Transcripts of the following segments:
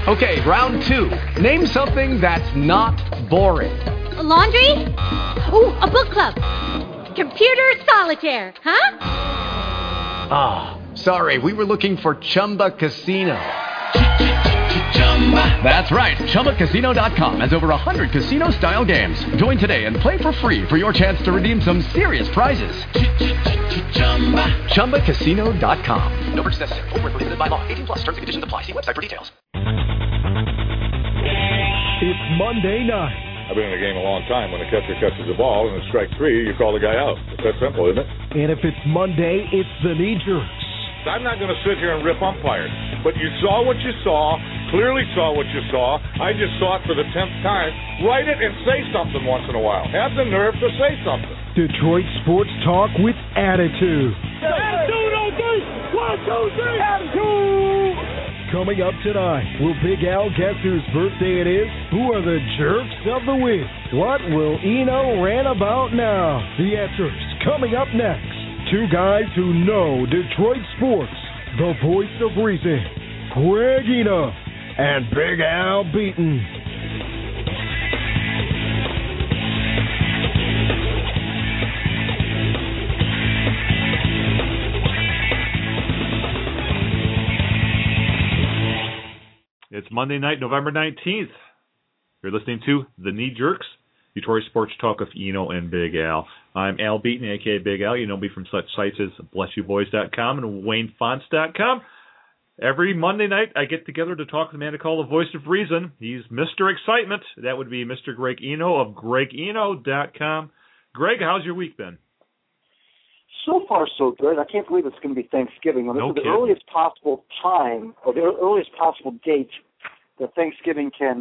Okay, round 2. Name something that's not boring. A laundry? Ooh, a book club. Computer solitaire, huh? Ah, sorry, we were looking for Chumba Casino. That's right, ChumbaCasino.com has over 100 casino-style games. Join today and play for free for your chance to redeem some serious prizes. ChumbaCasino.com. No purchase necessary. Void where prohibited by law. 18 plus. Terms and conditions apply. See website for details. It's Monday night. I've been in the game a long time. When the catcher catches the ball and it's strike 3, you call the guy out. It's that simple, isn't it? And if it's Monday, it's the knee jerks. I'm not going to sit here and rip umpires. But you saw what you saw, clearly saw what you saw. I just saw it for the 10th time. Write it and say something once in a while. Have the nerve to say something. Detroit Sports Talk with attitude. Attitude on 3. 1, 2, 3. Attitude. Coming up tonight, will Big Al guess whose birthday it is? Who are the jerks of the week? What will Eno rant about now? The answers coming up next. Two guys who know Detroit sports. The voice of reason, Greg Eno and Big Al Beaton. It's Monday night, November 19th. You're listening to The Knee Jerks, Detroit Sports Talk with Eno and Big Al. I'm Al Beaton, a.k.a. Big Al. You know me from such sites as BlessYouBoys.com and WayneFonts.com. Every Monday night, I get together to talk with the man to call the voice of reason. He's Mr. Excitement. That would be Mr. Greg Eno of GregEno.com. Greg, how's your week been? So far, so good. I can't believe it's going to be Thanksgiving. This is the earliest possible time, or the earliest possible date that Thanksgiving can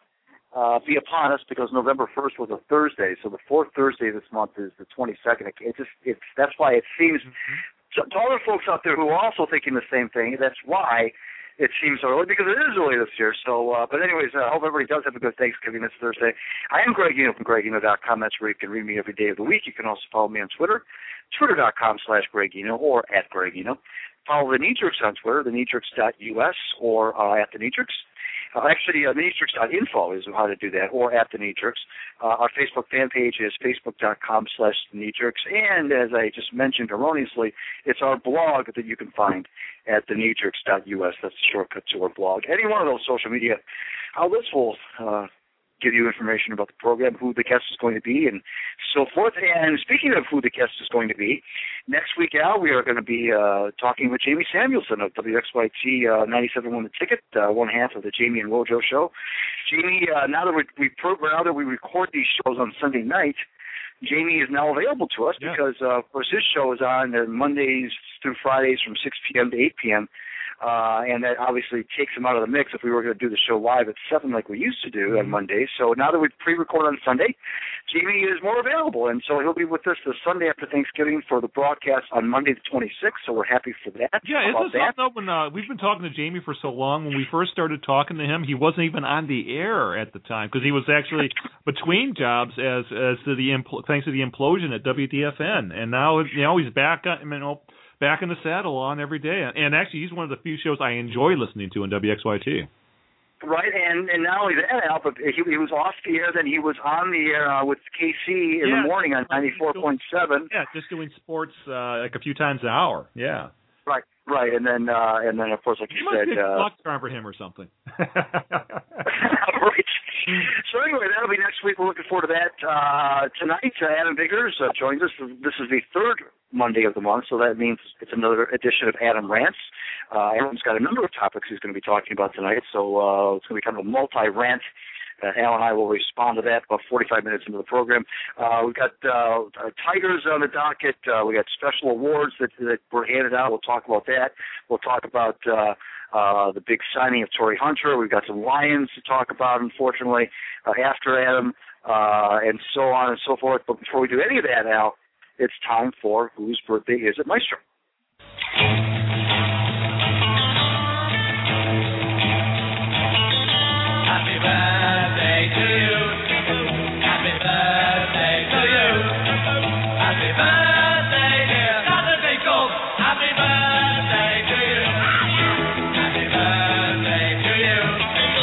be upon us, because November 1st was a Thursday. So the fourth Thursday this month is the 22nd. That's why it seems to other folks out there who are also thinking the same thing. That's why it seems early, because it is early this year. So, but anyways, I hope everybody does have a good Thanksgiving this Thursday. I am Greg Eno from GregEno.com. That's where you can read me every day of the week. You can also follow me on Twitter, Twitter.com/Greg Eno or at Greg Eno. Follow the Knee Jerks on Twitter, thekneejerks.us or at the Knee Jerks. Actually, kneejerks.info is how to do that, or at the Knee Jerks. Our Facebook fan page is facebook.com/kneejerks. And as I just mentioned erroneously, it's our blog that you can find at thekneejerks.us. That's the shortcut to our blog. Any one of those social media outlets will give you information about the program, who the guest is going to be, and so forth. And speaking of who the guest is going to be, next week, Al, we are going to be talking with Jamie Samuelson of WXYT 97.1 The Ticket, one half of the Jamie and Wojo show. Jamie, now that we record these shows on Sunday night, Jamie is now available to us because, of course, his show is on Mondays through Fridays from 6 p.m. to 8 p.m., and that obviously takes him out of the mix if we were going to do the show live at 7 like we used to do on Mondays. So now that we pre-record on Sunday, Jamie is more available, and so he'll be with us the Sunday after Thanksgiving for the broadcast on Monday the 26th, so we're happy for that. Yeah, isn't it something when we've been talking to Jamie for so long? When we first started talking to him, he wasn't even on the air at the time because he was actually between jobs as to thanks to the implosion at WDFN, and now he's back back in the saddle on every day. And actually, he's one of the few shows I enjoy listening to on WXYT. Right, and not only that, Al, but he was off the air, then he was on the air with KC in the morning on 94.7. Yeah, just doing sports like a few times an hour. Yeah. Right, and then of course, like you said, luck charm for him or something. Right. So anyway, that'll be next week. We're looking forward to that. Tonight, Adam Biggers joins us. This is the third Monday of the month, so that means it's another edition of Adam Rants. Adam's got a number of topics he's going to be talking about tonight, so it's going to be kind of a multi-rant. Al and I will respond to that about 45 minutes into the program. We've got Tigers on the docket. We got special awards that were handed out. We'll talk about that. We'll talk about the big signing of Torrey Hunter. We've got some Lions to talk about, unfortunately, after Adam, and so on and so forth. But before we do any of that, Al, it's time for Whose Birthday Is It, Maestro? Happy birthday to you. Happy birthday to you. Happy birthday, dear Dr. Pickles. Happy birthday to you. Happy birthday to you.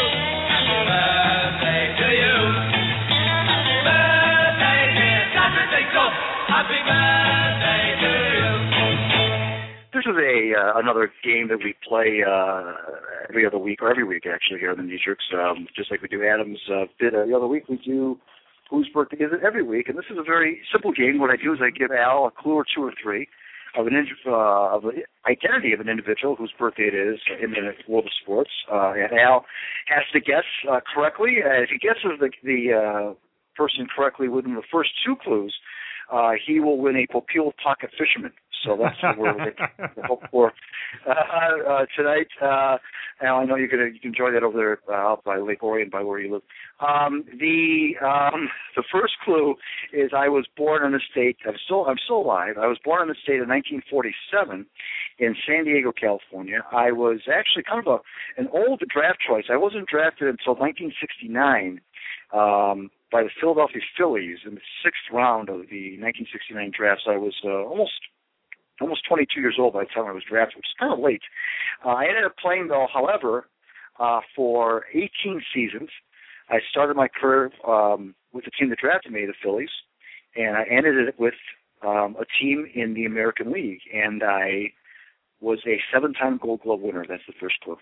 Happy birthday to you. This is another game that we play every other week, or every week actually, here on the Knee Jerks. Just like we do Adam's bit every other week, we do Whose Birthday Is It every week. And this is a very simple game. What I do is I give Al a clue or two or three of an identity of an individual whose birthday it is in the world of sports. And Al has to guess correctly. If he guesses the person correctly within the first two clues, he will win a Popeil Pocket Fisherman. So that's what we're hope for tonight. Al, I know you can enjoy that over there out by Lake Orion, by where you live. The first clue is I was born in the state. I'm still alive. I was born in the state in 1947 in San Diego, California. I was actually kind of an old draft choice. I wasn't drafted until 1969. By the Philadelphia Phillies in the 6th round of the 1969 draft. So I was almost 22 years old by the time I was drafted, which is kind of late. I ended up playing, though, however, for 18 seasons. I started my career with the team that drafted me, the Phillies, and I ended it with a team in the American League, and I was a 7-time Gold Glove winner. That's the first clue.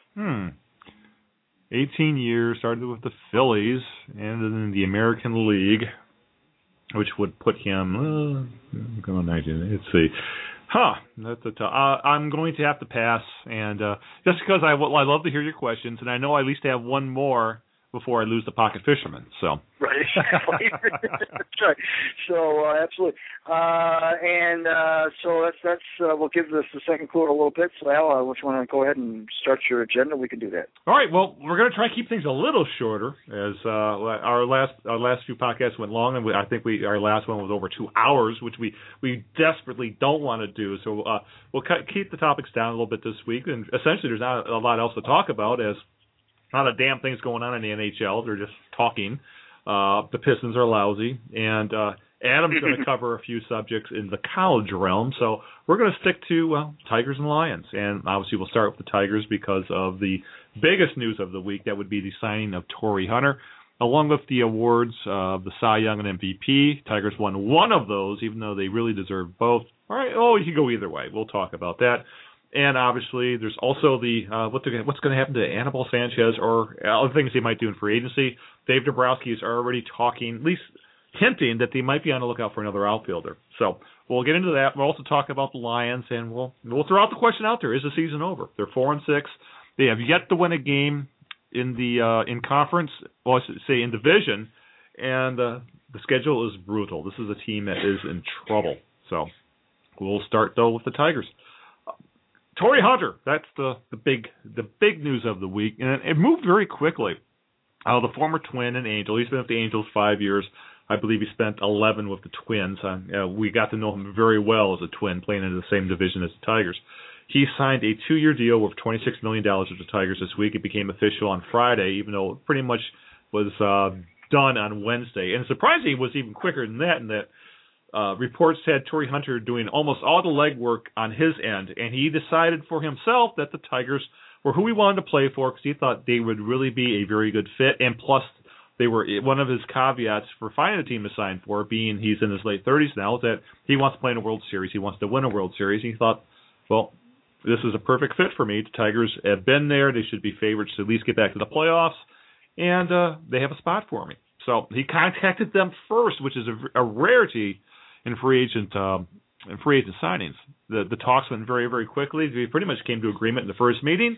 18 years, started with the Phillies, ended in the American League, which would put him, let's see. That's a tough. I'm going to have to pass, and just because I love to hear your questions, and I know I at least have one more before I lose the Pocket Fisherman. So right, exactly. That's right. So absolutely, so that's we'll give this the second clue in a little bit. So Al, if you want to go ahead and start your agenda, we can do that. All right. Well, we're going to try to keep things a little shorter, as our last few podcasts went long, and I think our last one was over 2 hours, which we desperately don't want to do. So we'll keep the topics down a little bit this week, and essentially there's not a lot else to talk about, as not a damn thing's going on in the NHL. They're just talking. The Pistons are lousy, and Adam's going to cover a few subjects in the college realm. So we're going to stick to Tigers and Lions, and obviously we'll start with the Tigers because of the biggest news of the week. That would be the signing of Torrey Hunter, along with the awards of the Cy Young and MVP. Tigers won one of those, even though they really deserved both. All right, you can go either way. We'll talk about that. And obviously, there's also the what's going to happen to Anibal Sanchez or other things they might do in free agency. Dave Dombrowski is already talking, at least hinting, that they might be on the lookout for another outfielder. So we'll get into that. We'll also talk about the Lions, and we'll throw out the question out there: is the season over? They're 4-6. They have yet to win a game in the in conference, well, I should say in division, and the schedule is brutal. This is a team that is in trouble. So we'll start though with the Tigers. Torrey Hunter, that's the big news of the week, and it moved very quickly. The former Twin and Angel, he's been with the Angels 5 years. I believe he spent 11 with the Twins. We got to know him very well as a Twin, playing in the same division as the Tigers. He signed a 2-year deal worth $26 million with the Tigers this week. It became official on Friday, even though it pretty much was done on Wednesday. And surprisingly, it was even quicker than that, in that reports had Torrey Hunter doing almost all the legwork on his end, and he decided for himself that the Tigers were who he wanted to play for because he thought they would really be a very good fit, and plus they were one of his caveats for finding a team to sign for, being he's in his late 30s now, is that he wants to play in a World Series. He wants to win a World Series. And he thought, well, this is a perfect fit for me. The Tigers have been there. They should be favorites to at least get back to the playoffs, and they have a spot for me. So he contacted them first, which is a rarity in free agent signings. The talks went very, very quickly. We pretty much came to agreement in the first meeting,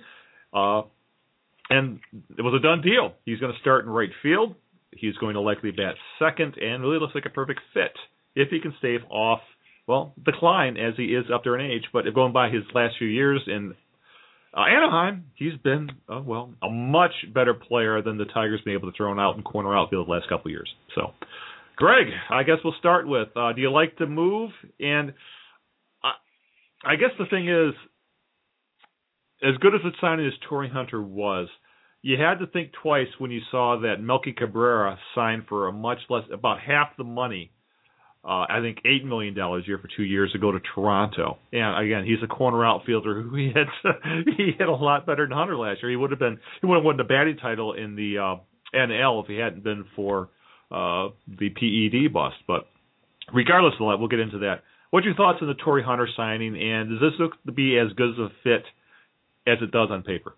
and it was a done deal. He's going to start in right field. He's going to likely bat second, and really looks like a perfect fit if he can stave off, decline as he is up there in age. But going by his last few years in Anaheim, he's been, a much better player than the Tigers been able to throw out in corner outfield the last couple of years. So, Greg, I guess we'll start with, do you like the move? And I guess the thing is, as good as the signing as Torrey Hunter was, you had to think twice when you saw that Melky Cabrera signed for a much less, about half the money, I think $8 million a year for 2 years to go to Toronto. And again, he's a corner outfielder who he hit a lot better than Hunter last year. He would have won the batting title in the NL if he hadn't been for the PED bust. But regardless of that, we'll get into that. What's your thoughts on the Torii Hunter signing, and does this look to be as good of a fit as it does on paper?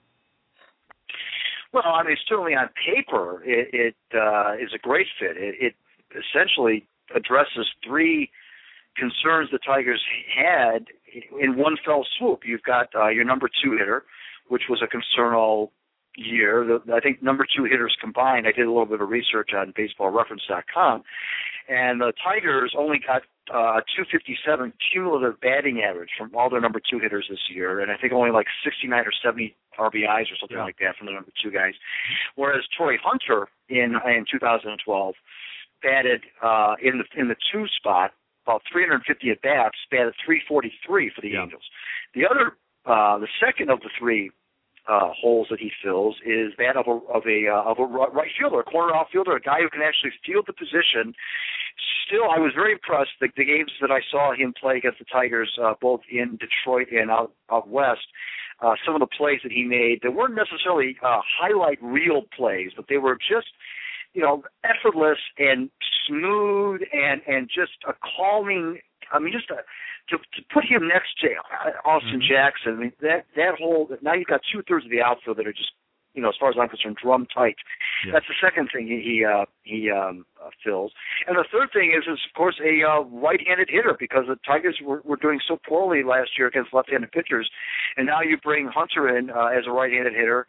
Well, I mean, certainly on paper, it is a great fit. It essentially addresses three concerns the Tigers had in one fell swoop. You've got your number two hitter, which was a concern all year. I think number two hitters combined, I did a little bit of research on baseballreference.com, and the Tigers only got a 257 cumulative batting average from all their number two hitters this year, and I think only like 69 or 70 RBIs or something like that from the number two guys. Whereas Torii Hunter in 2012 batted in the two spot about 350 at bats, batted 343 for the Angels. The other, the second of the three holes that he fills is that of a right fielder, a corner outfielder, a guy who can actually field the position. Still, I was very impressed. The games that I saw him play against the Tigers, both in Detroit and out west, some of the plays that he made, they weren't necessarily highlight reel plays, but they were just, effortless and smooth and just a calming. I mean, just to put him next to Austin Jackson. I mean, that whole, now you've got 2/3 of the outfield that are just, as far as I'm concerned, drum tight. Yeah. That's the second thing he fills. And the third thing is of course, a right-handed hitter, because the Tigers were doing so poorly last year against left-handed pitchers. And now you bring Hunter in as a right-handed hitter.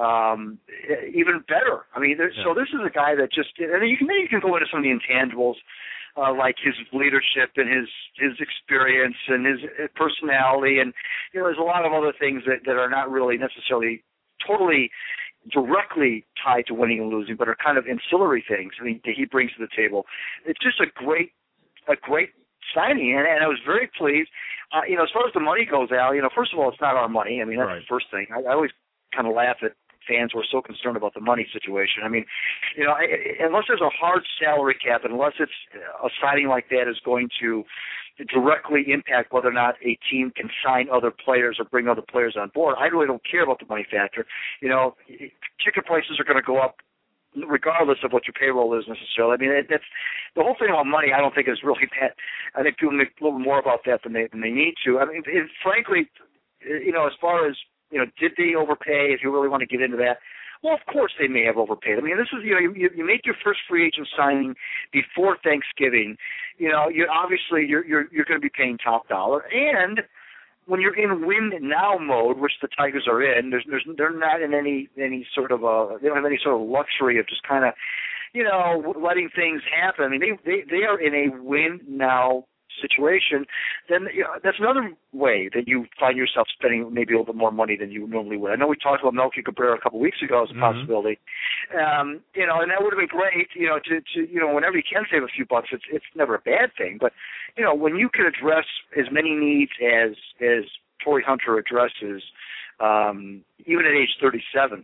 Even better. I mean, so this is a guy that just, and you can go into some of the intangibles, like his leadership and his experience and his personality, and there's a lot of other things that are not really necessarily totally directly tied to winning and losing, but are kind of ancillary things that he brings to the table. It's just a great signing, and I was very pleased. As far as the money goes, Al, first of all, it's not our money. I mean, that's the first thing. I always kind of laugh at fans who are so concerned about the money situation. I mean, unless there's a hard salary cap, unless it's a signing like that is going to directly impact whether or not a team can sign other players or bring other players on board, I really don't care about the money factor. Ticket prices are going to go up regardless of what your payroll is necessarily. I mean, that's the whole thing about money. I don't think is really that. I think people make a little more about that than they need to. I mean, frankly, as far as did they overpay? If you really want to get into that, well, of course they may have overpaid. I mean, this is you make your first free agent signing before Thanksgiving. You're going to be paying top dollar, and when you're in win now mode, which the Tigers are in, they're not in any sort of they don't have any sort of luxury of just kind of letting things happen. I mean, they are in a win now situation. Then that's another way that you find yourself spending maybe a little bit more money than you normally would. I know we talked about Melky Cabrera a couple of weeks ago as a possibility, and that would have been great. To whenever you can save a few bucks, it's never a bad thing. But when you can address as many needs as Torii Hunter addresses, even at age 37,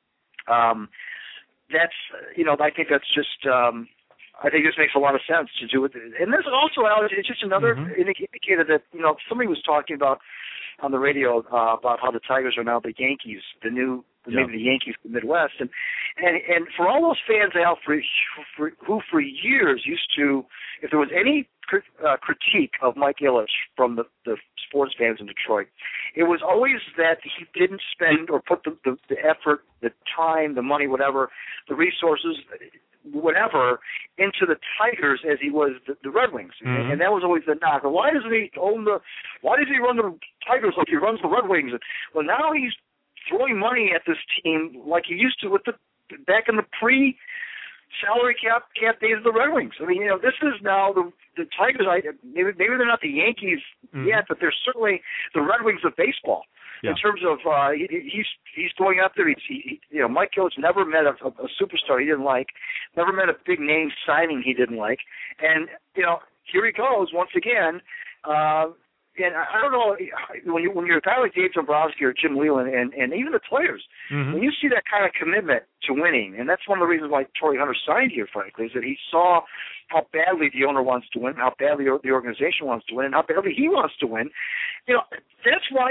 that's I think that's just. I think this makes a lot of sense to do it. And there's also, it's just another indicator that, somebody was talking about on the radio about how the Tigers are now the Yankees, maybe the Yankees of the Midwest. And for all those fans out who for years used to, if there was any critique of Mike Ilitch from the sports fans in Detroit, it was always that he didn't spend or put the effort, the time, the money, whatever, the resources, whatever, into the Tigers as he was the Red Wings, and that was always the knock. Why doesn't he run the Tigers like he runs the Red Wings? Well, now he's throwing money at this team like he used to back in the pre-salary cap days of the Red Wings. I mean, this is now the Tigers. Maybe they're not the Yankees yet, but they're certainly the Red Wings of baseball. In terms of he's going up there. Mike Ilitch never met a superstar he didn't like, never met a big name signing he didn't like, and here he goes once again. And I don't know when you're a guy like Dave Dombrowski or Jim Leyland and even the players, when you see that kind of commitment to winning, and that's one of the reasons why Torii Hunter signed here, frankly, is that he saw how badly the owner wants to win, how badly the organization wants to win, and how badly he wants to win. That's why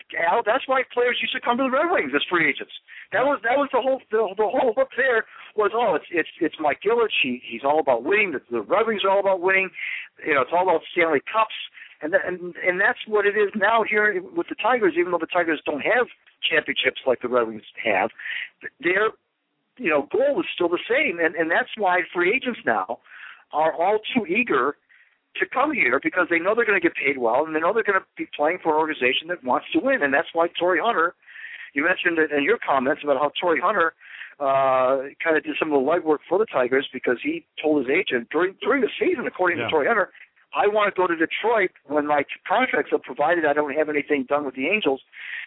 Al, that's why players used to come to the Red Wings as free agents. That was the whole hook there was, it's Mike Ilitch. He's all about winning. The Red Wings are all about winning. It's all about Stanley Cups. And that's what it is now here with the Tigers. Even though the Tigers don't have championships like the Red Wings have, their goal is still the same. And that's why free agents now are all too eager to come here, because they know they're going to get paid well, and they know they're going to be playing for an organization that wants to win. And that's why Torrey Hunter, you mentioned it in your comments about how Torrey Hunter kind of did some of the legwork for the Tigers, because he told his agent during the season, according to Torrey Hunter, I want to go to Detroit when my contract's up, provided I don't have anything done with the Angels.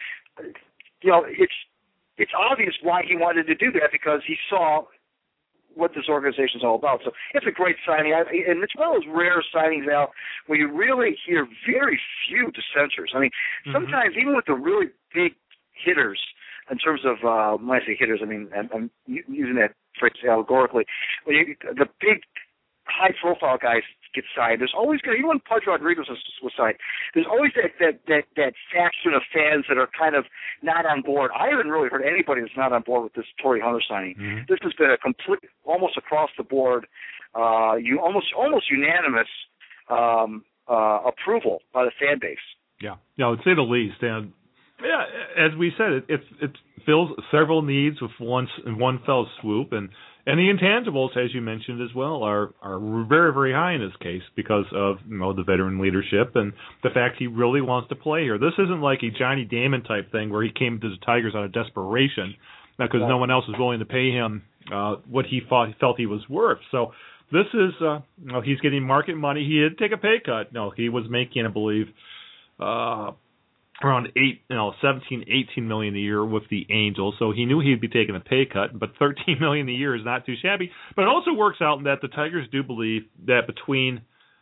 It's obvious why he wanted to do that, because he saw what this organization is all about. So it's a great signing, and it's one of those rare signings, Al, where you really hear very few dissenters. I mean, sometimes even with the really big hitters, in terms of when I say hitters, I mean I'm using that phrase allegorically. When the big high-profile guys get signed, there's always going to, even when Pudge Rodriguez was signed, there's always that faction of fans that are kind of not on board. I haven't really heard anybody that's not on board with this Torrey Hunter signing. This has been a complete, almost across the board, almost unanimous approval by the fan base. Yeah, to say the least. And as we said, it fills several needs with one fell swoop, and the intangibles, as you mentioned as well, are very, very high in this case because of the veteran leadership and the fact he really wants to play here. This isn't like a Johnny Damon type thing where he came to the Tigers out of desperation because no one else was willing to pay him what he felt he was worth. So this is he's getting market money. He did take a pay cut. No, he was making, I believe, around 17, 18 million a year with the Angels, so he knew he'd be taking a pay cut, but 13 million a year is not too shabby. But it also works out in that the Tigers do believe that between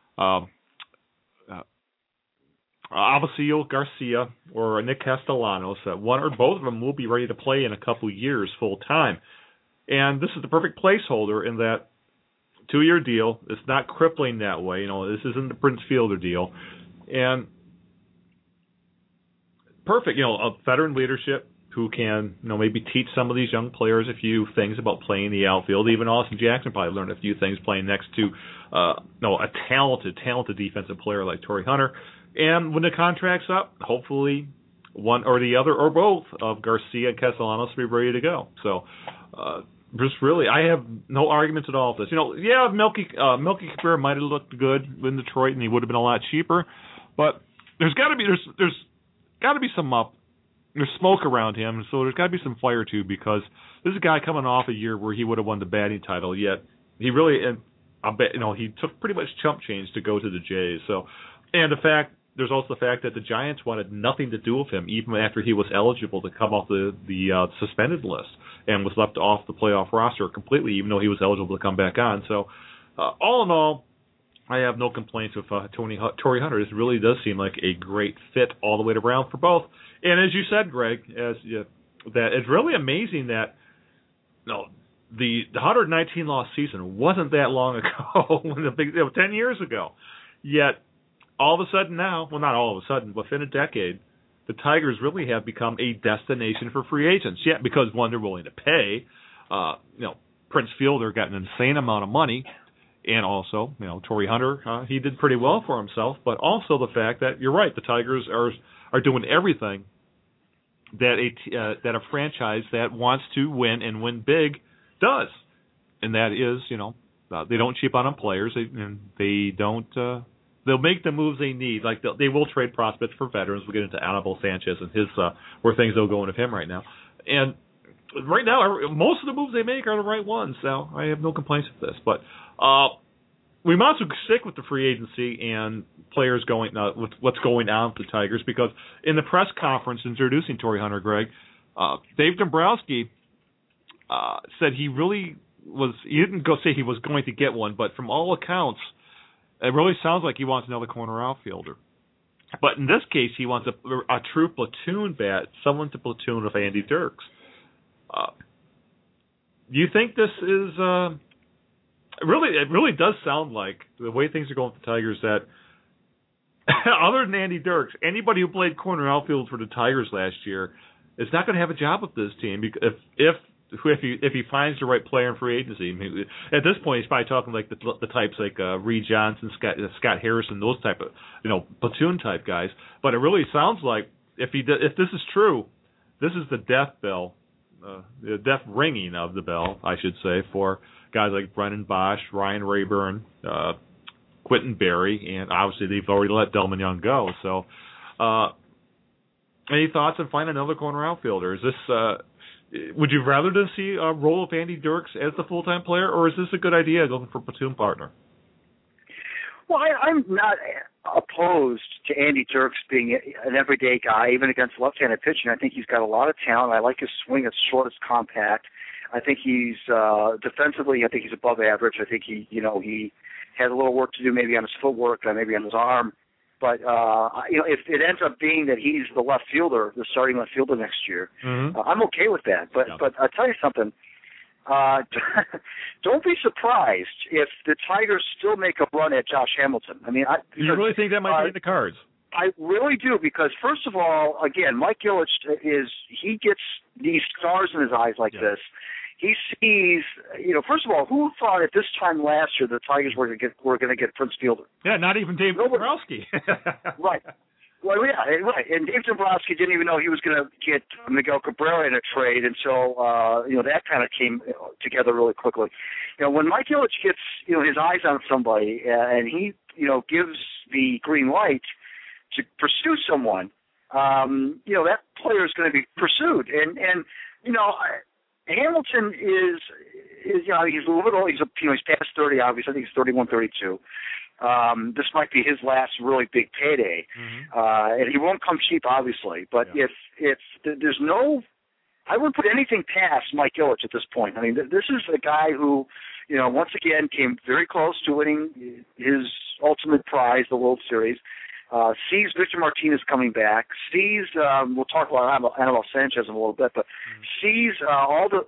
Avisail Garcia or Nick Castellanos, that one or both of them will be ready to play in a couple years full time. And this is the perfect placeholder in that 2-year deal. It's not crippling that way. This isn't the Prince Fielder deal. And perfect, a veteran leadership who can, maybe teach some of these young players a few things about playing the outfield. Even Austin Jackson probably learned a few things playing next to, a talented defensive player like Torrey Hunter. And when the contract's up, hopefully one or the other or both of Garcia and Castellanos will be ready to go. So, just really, I have no arguments at all with this. Melky Cabrera might have looked good in Detroit, and he would have been a lot cheaper, but there's got to be some there's smoke around him, so there's got to be some fire too, because this is a guy coming off a year where he would have won the batting title, yet he really, he took pretty much chump change to go to the Jays. So, and there's also the fact that the Giants wanted nothing to do with him even after he was eligible to come off the suspended list and was left off the playoff roster completely, even though he was eligible to come back on. So, all in all, I have no complaints with Torrey Hunter. This really does seem like a great fit all the way around for both. And as you said, Greg, that it's really amazing that the 119-loss season wasn't that long ago, when 10 years ago. Yet all of a sudden now, well, not all of a sudden, within a decade, the Tigers really have become a destination for free agents. Yeah, because one, they're willing to pay. Prince Fielder got an insane amount of money. And also, Torrey Hunter, he did pretty well for himself. But also the fact that, you're right, the Tigers are doing everything that a franchise that wants to win and win big does. And that is, they don't cheap on players. They don't. They'll make the moves they need. Like they will trade prospects for veterans. We'll get into Anibal Sanchez and his where things will go into him right now. And right now, most of the moves they make are the right ones. So I have no complaints with this. But we might as well stick with the free agency and players going with what's going on with the Tigers, because in the press conference introducing Torrey Hunter, Greg, Dave Dombrowski said he really was. He didn't go say he was going to get one, but from all accounts, it really sounds like he wants another corner outfielder. But in this case, he wants a true platoon bat, someone to platoon with Andy Dirks. Do you think this is it really does sound like, the way things are going with the Tigers, that other than Andy Dirks, anybody who played corner outfield for the Tigers last year is not going to have a job with this team if he finds the right player in free agency. I mean, at this point, he's probably talking like the types like Reed Johnson, Scott Harrison, those type of platoon type guys. But it really sounds like if this is true, this is the death bell, the death ringing of the bell, I should say, for guys like Brennan Bosch, Ryan Rayburn, Quentin Berry, and obviously they've already let Delman Young go. So, any thoughts on finding another corner outfielder? Is this would you rather to see a role of Andy Dirks as the full-time player, or is this a good idea looking for a platoon partner? Well, I'm not opposed to Andy Dirks being an everyday guy, even against left-handed pitching. I think he's got a lot of talent. I like his swing. It's short, it's compact. I think he's defensively. I think he's above average. I think he has a little work to do, maybe on his footwork, maybe on his arm. But if it ends up being that he's the left fielder, the starting left fielder next year, I'm okay with that. But I'll tell you something. Don't be surprised if the Tigers still make a run at Josh Hamilton. I mean, you really think that might be in the cards? I really do, because first of all, again, Mike Ilitch he gets these stars in his eyes like this. He sees, first of all, who thought at this time last year the Tigers were going to get Prince Fielder? Yeah, not even Dave Dombrowski. Right. Well, yeah, right. And Dave Dombrowski didn't even know he was going to get Miguel Cabrera in a trade, and so that kind of came together really quickly. When Mike Ilitch gets his eyes on somebody and he gives the green light to pursue someone, that player is going to be pursued, and Hamilton is he's a little bit old. He's past 30, obviously. I think he's 31, 32. This might be his last really big payday, and he won't come cheap, obviously. But if there's no, I wouldn't put anything past Mike Ilitch at this point. I mean, this is a guy who, once again came very close to winning his ultimate prize, the World Series. Sees Victor Martinez coming back, sees, we'll talk about Anibal Sanchez in a little bit, but sees all the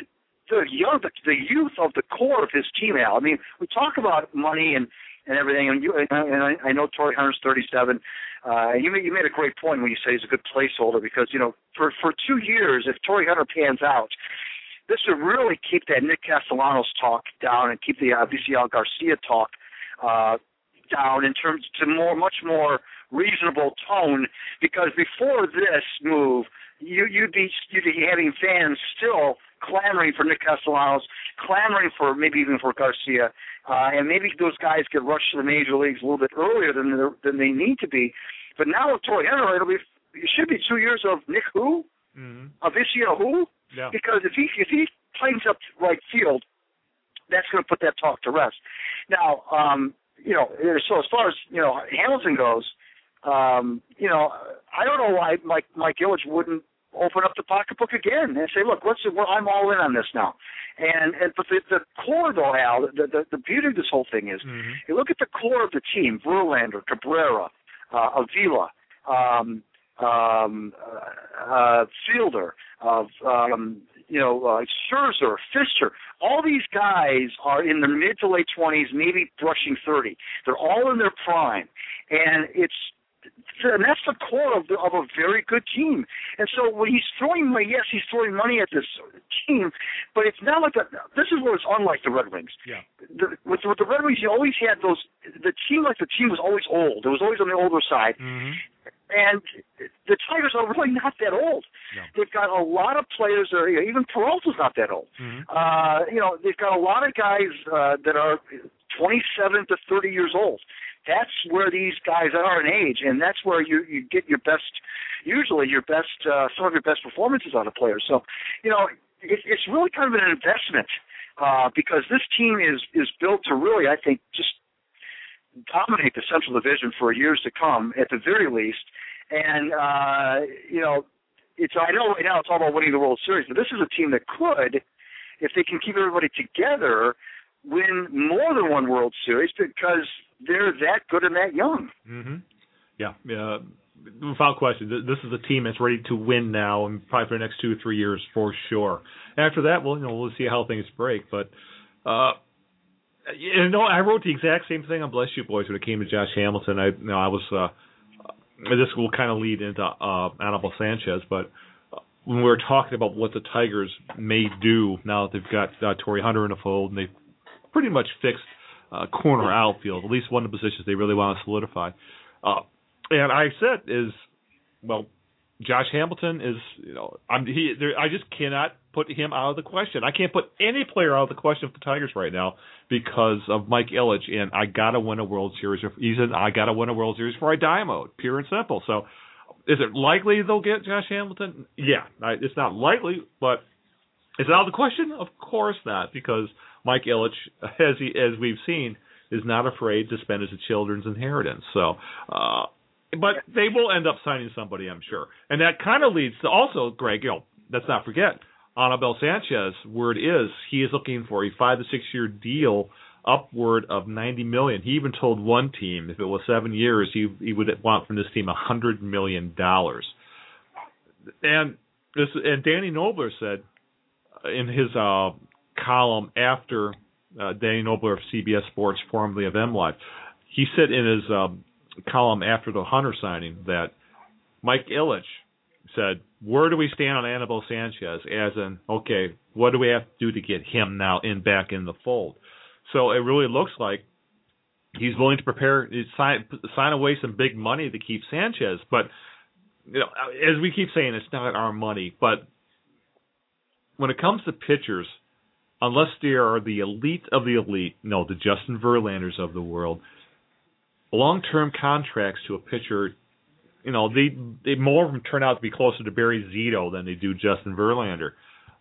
youth of the core of his team, Al. I mean, we talk about money and everything, and I know Torrey Hunter's 37. You made a great point when you say he's a good placeholder, because, for 2 years, if Torrey Hunter pans out, this would really keep that Nick Castellanos talk down and keep the Vicial Garcia talk down in terms to much more reasonable tone, because before this move, you'd be having fans still clamoring for Nick Castellanos, clamoring for maybe even for Garcia, and maybe those guys get rushed to the major leagues a little bit earlier than they need to be. But now with Torrey Hunter, it should be 2 years of Nick who, of Vicial who, because if he plays up right field, that's going to put that talk to rest. Now, so as far as, Hamilton goes, I don't know why Mike Ilitch wouldn't open up the pocketbook again and say, look, I'm all in on this now. But the core, though, Al, the beauty of this whole thing is, you look at the core of the team, Verlander, Cabrera, Avila, Fielder, Scherzer, Fischer, all these guys are in their mid to late 20s, maybe brushing 30. They're all in their prime, and that's the core of a very good team. And so when he's throwing money, yes, he's throwing money at this team, but it's not like this is where it's unlike the Red Wings. Yeah. With the Red Wings, you always had the team was always old. It was always on the older side. And the Tigers are really not that old. No. They've got a lot of players that are, even Peralta's not that old. They've got a lot of guys that are 27 to 30 years old. That's where these guys are in age, and that's where you get some of your best performances out of players. So, it's really kind of an investment because this team is built to really, I think, just dominate the Central Division for years to come, at the very least. And I know right now it's all about winning the World Series, but this is a team that could, if they can keep everybody together, win more than one World Series, because they're that good and that young. Yeah, without question, this is a team that's ready to win now, and probably for the next 2 or 3 years for sure. After that, we'll see how things break. But I wrote the exact same thing on Bless You Boys when it came to Josh Hamilton. I was this will kind of lead into Anibal Sanchez, but when we were talking about what the Tigers may do now that they've got Torrey Hunter in the fold, and they've pretty much fixed corner outfield, at least one of the positions they really want to solidify. And I said Josh Hamilton is, I just cannot put him out of the question. I can't put any player out of the question for the Tigers right now because of Mike Ilitch, and I got to win a World Series. I got to win a World Series before I die mode, pure and simple. So is it likely they'll get Josh Hamilton? Yeah, it's not likely, but is it out of the question? Of course not, because Mike Ilitch, as we've seen, is not afraid to spend his children's inheritance. So, but they will end up signing somebody, I'm sure. And that kind of leads to also, Greg, let's not forget, Anibal Sanchez, word is he is looking for a 5 to 6 year deal upward of $90 million. He even told one team if it was 7 years, he would want from this team $100 million. And Danny Nobler said in his column after Danny Nobler of CBS Sports, formerly of MLive, he said in his column after the Hunter signing that Mike Ilitch said, where do we stand on Anibal Sanchez? As in, okay, what do we have to do to get him now back in the fold? So it really looks like he's willing to sign away some big money to keep Sanchez. But as we keep saying, it's not our money. But when it comes to pitchers, unless they are the elite of the elite, the Justin Verlanders of the world, long-term contracts to a pitcher, they more of them turn out to be closer to Barry Zito than they do Justin Verlander.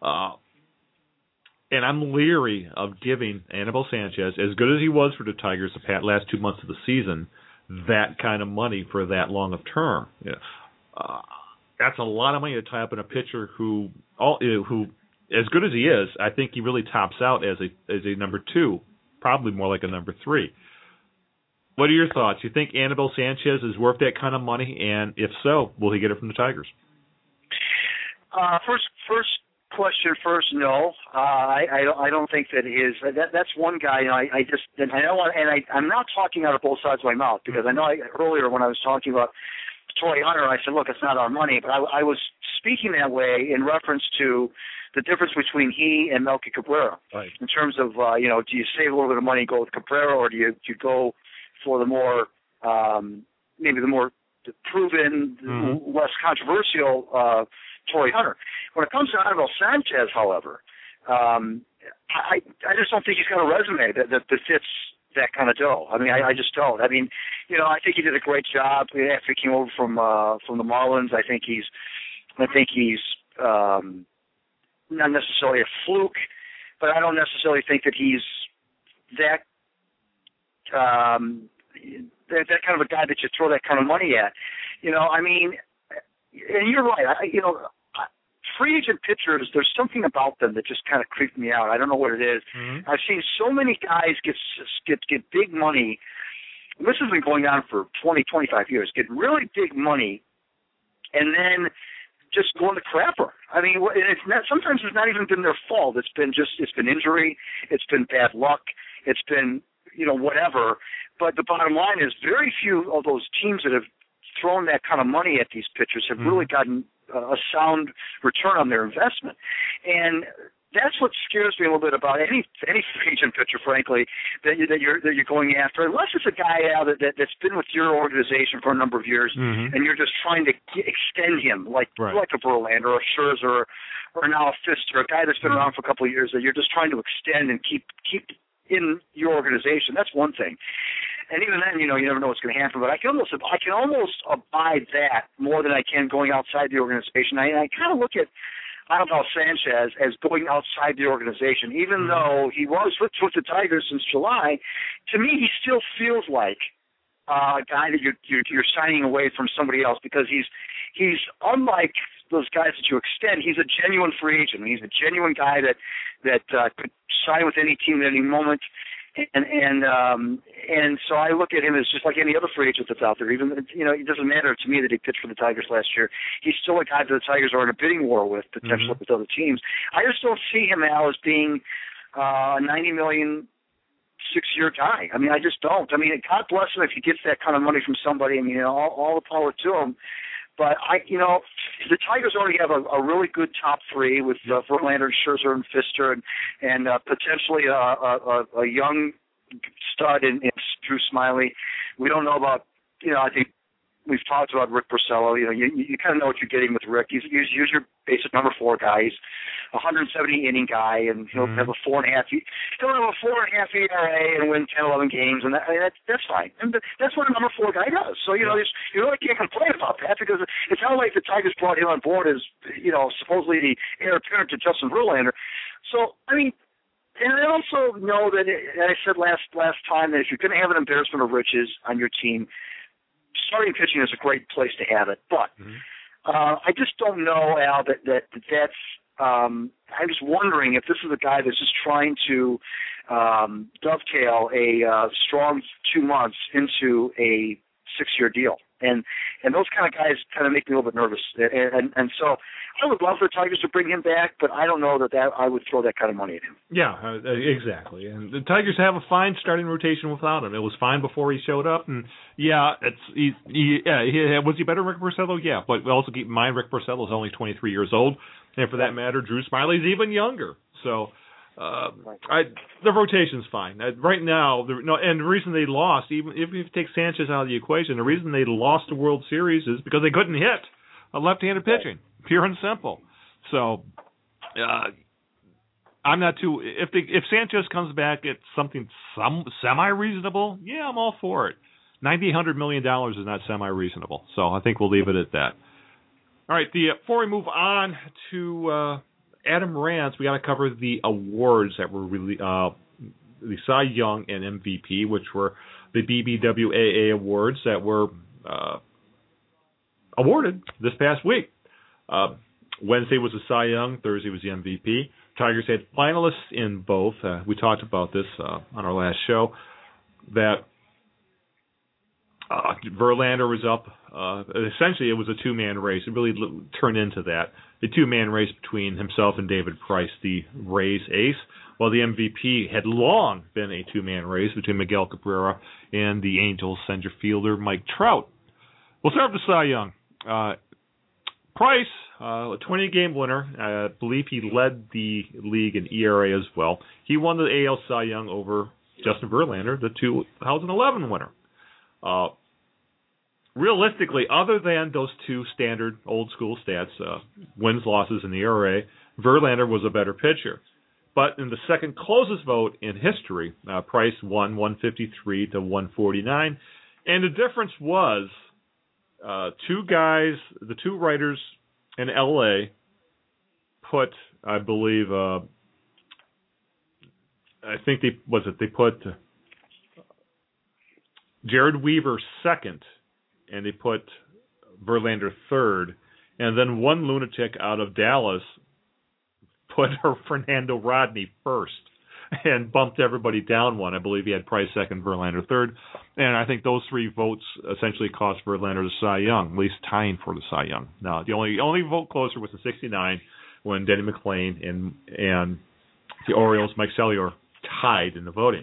And I'm leery of giving Anibal Sanchez, as good as he was for the Tigers the last 2 months of the season, that kind of money for that long of term. That's a lot of money to tie up in a pitcher who, as good as he is, I think he really tops out as a number 2, probably more like a number 3. What are your thoughts? You think Anibal Sanchez is worth that kind of money? And if so, will he get it from the Tigers? First question first, no. I don't think that that's one guy. I'm not talking out of both sides of my mouth, because I know earlier when I was talking about Torrey Hunter, I said, look, it's not our money, but I was speaking that way in reference to the difference between he and Melky Cabrera, right, in terms of do you save a little bit of money and go with Cabrera, or do you go for the more maybe the more proven, less controversial Torrey Hunter. When it comes to Anibal Sanchez, however, I just don't think he's got a resume that fits that kind of dough. I mean, I just don't. I mean, I think he did a great job after he came over from the Marlins. I think he's not necessarily a fluke, but I don't necessarily think that he's that kind of a guy that you throw that kind of money at. I mean, and you're right. Free agent pitchers, there's something about them that just kind of creeped me out. I don't know what it is. Mm-hmm. I've seen so many guys get big money. This has been going on for 20, 25 years. Get really big money, and then just go into crapper. I mean, sometimes it's not even been their fault. It's been injury. It's been bad luck. It's been whatever. But the bottom line is, very few of those teams that have thrown that kind of money at these pitchers have really gotten a sound return on their investment. And that's what scares me a little bit about any free agent pitcher, frankly, that you're going after, unless it's a guy that's been with your organization for a number of years, and you're just trying to extend him, like a Verlander or a Scherzer or now a Fister, a guy that's been around for a couple of years that you're just trying to extend and keep in your organization. That's one thing. And even then, you never know what's going to happen. But I can almost abide that more than I can going outside the organization. I kind of look at Anibal Sanchez as going outside the organization, even though he was with the Tigers since July. To me, he still feels like a guy that you're signing away from somebody else, because he's unlike those guys that you extend. He's a genuine free agent. He's a genuine guy that could sign with any team at any moment. And so I look at him as just like any other free agent that's out there. Even it doesn't matter to me that he pitched for the Tigers last year. He's still a guy that the Tigers are in a bidding war with, potentially with other teams. I just don't see him now as being a $90 million 6-year guy. I mean, I just don't. I mean, God bless him if he gets that kind of money from somebody. I mean, all the power to him. But the Tigers already have a really good top three with Verlander, Scherzer, and Pfister, and potentially a young stud in Drew Smyly. We don't know about, I think we've talked about Rick Porcello. You kind of know what you're getting with Rick. He's your basic number 4 guy. He's a 170-inning guy, and he'll have a 4.5. He'll have a 4.5 ERA and win 10, 11 games, and that's fine. And that's what a number 4 guy does. So you really can't complain about that because it's not like the Tigers brought him on board as supposedly the heir apparent to Justin Verlander. So I mean. And I also know that, I said last time, that if you're going to have an embarrassment of riches on your team, starting pitching is a great place to have it. But I just don't know, Al, that's I'm just wondering if this is a guy that's just trying to dovetail a strong 2 months into a 6-year deal. And those kind of guys kind of make me a little bit nervous. And so I would love for the Tigers to bring him back, but I don't know that I would throw that kind of money at him. Yeah, exactly. And the Tigers have a fine starting rotation without him. It was fine before he showed up. And, was he better than Rick Porcello? Yeah, but we also keep in mind Rick Porcello is only 23 years old. And for that matter, Drew Smyly's even younger. So the rotation's fine. Right now, and the reason they lost, even if you take Sanchez out of the equation, the reason they lost the World Series is because they couldn't hit a left-handed pitching, pure and simple. So I'm not too. If Sanchez comes back at something semi-reasonable, yeah, I'm all for it. $100 million is not semi-reasonable, so I think we'll leave it at that. All right, before we move on to Adam Rance, we got to cover the awards that were really the Cy Young and MVP, which were the BBWAA awards that were awarded this past week. Wednesday was the Cy Young, Thursday was the MVP. Tigers had finalists in both. We talked about this on our last show, that Verlander was up. Essentially, it was a 2-man race. It really turned into that. The 2-man race between himself and David Price, the Rays ace, while the MVP had long been a 2-man race between Miguel Cabrera and the Angels center fielder Mike Trout. We'll start with the Cy Young. Price, a 20-game winner. I believe he led the league in ERA as well. He won the AL Cy Young over Justin Verlander, the 2011 winner. Realistically, other than those two standard old-school stats, wins, losses, and ERA, Verlander was a better pitcher. But in the second closest vote in history, Price won 153 to 149, and the difference was two guys, the two writers in L.A. put, I believe, they put Jared Weaver second, and they put Verlander third, and then one lunatic out of Dallas put Fernando Rodney first and bumped everybody down one. I believe he had Price second, Verlander third, and I think those three votes essentially cost Verlander the Cy Young, at least tying for the Cy Young. Now, the only vote closer was the 69 when Denny McLain and the Orioles' Mike Cellier tied in the voting.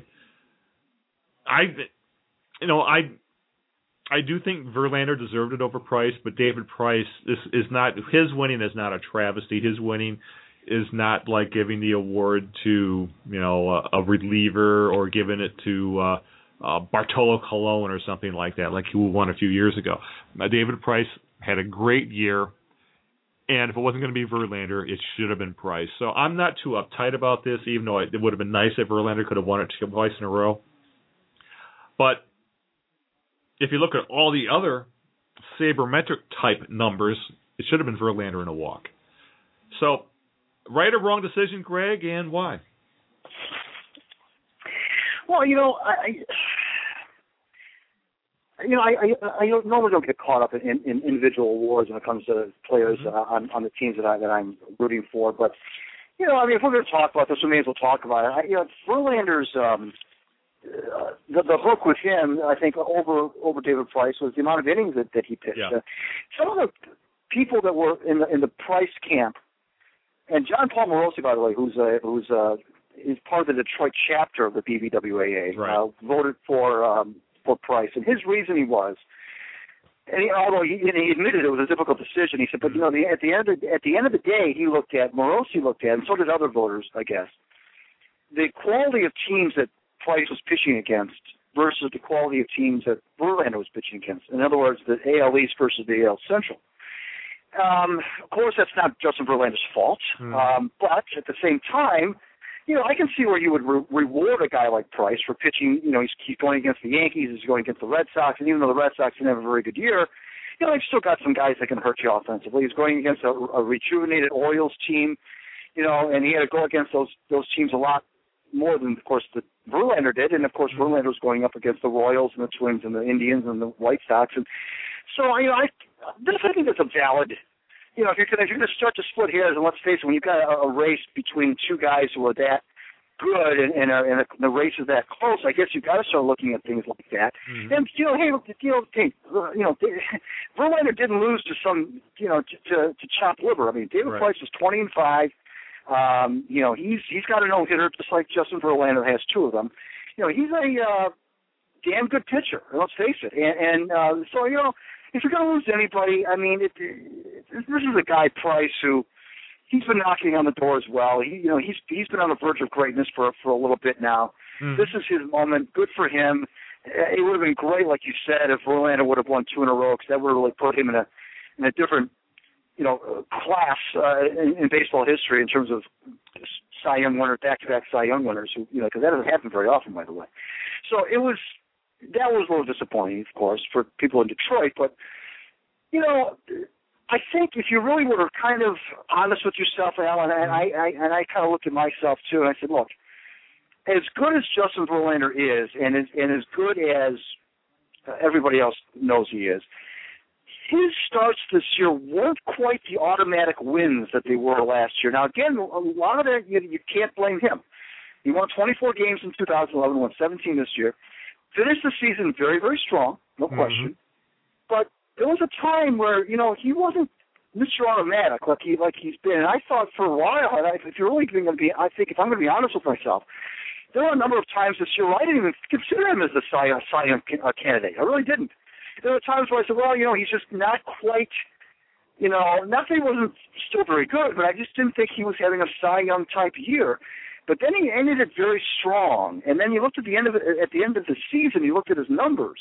I do think Verlander deserved it over Price, but David Price is not, his winning is not a travesty. His winning is not like giving the award to a reliever or giving it to Bartolo Colon or something like that, like he won a few years ago. David Price had a great year, and if it wasn't going to be Verlander, it should have been Price. So I'm not too uptight about this, even though it would have been nice if Verlander could have won it twice in a row. But if you look at all the other sabermetric type numbers, it should have been Verlander in a walk. So, right or wrong decision, Greg, and why? Well, I normally don't get caught up in individual awards when it comes to players on the teams that I'm rooting for. But if we're going to talk about this, we may as well talk about it. Verlander's the hook with him, I think, over David Price was the amount of innings that he pitched. Yeah. Some of the people that were in the Price camp, and John Paul Morosi, by the way, who's is part of the Detroit chapter of the BBWAA. Right. Voted for Price, and his reasoning was, although he admitted it was a difficult decision, he said, but at the end of the day, Morosi looked at, and so did other voters, I guess, the quality of teams that Price was pitching against versus the quality of teams that Verlander was pitching against. In other words, the AL East versus the AL Central. Of course, that's not Justin Verlander's fault, but at the same time, I can see where you would reward a guy like Price for pitching. He's going against the Yankees, he's going against the Red Sox, and even though the Red Sox didn't have a very good year, he's still got some guys that can hurt you offensively. He's going against a rejuvenated Orioles team, and he had to go against those teams a lot more than, of course, the Verlander did, and of course Verlander was going up against the Royals and the Twins and the Indians and the White Sox, and so I think that's a valid. If you're going to start to split hairs, and let's face it, when you've got a race between two guys who are that good and the race is that close, I guess you've got to start looking at things like that. And Verlander didn't lose to some to chopped liver. I mean, David Price was 20-5. He's got a no-hitter just like Justin Verlander has two of them. He's a damn good pitcher. Let's face it. And so if you're going to lose anybody, I mean, this is a guy Price who he's been knocking on the door as well. He's been on the verge of greatness for a little bit now. This is his moment. Good for him. It would have been great, like you said, if Verlander would have won 2 in a row, because that would have really put him in a different class in baseball history in terms of Cy Young winner, back-to-back Cy Young winners, because that doesn't happen very often, by the way. So that was a little disappointing, of course, for people in Detroit. But, I think if you really were kind of honest with yourself, Alan, and I kind of looked at myself too, and I said, look, as good as Justin Verlander is, and as good as everybody else knows he is, his starts this year weren't quite the automatic wins that they were last year. Now, again, a lot of that, you can't blame him. He won 24 games in 2011, won 17 this year. Finished the season very, very strong, no question. But there was a time where, he wasn't Mr. Automatic like he's been. And I thought for a while, and if you're really going to be, I think if I'm going to be honest with myself, there were a number of times this year where I didn't even consider him as the Cy Young candidate. I really didn't. There were times where I said, well, he's just not quite, not that he wasn't still very good, but I just didn't think he was having a Cy Young type year. But then he ended it very strong, and then you looked at the end of the season, you looked at his numbers,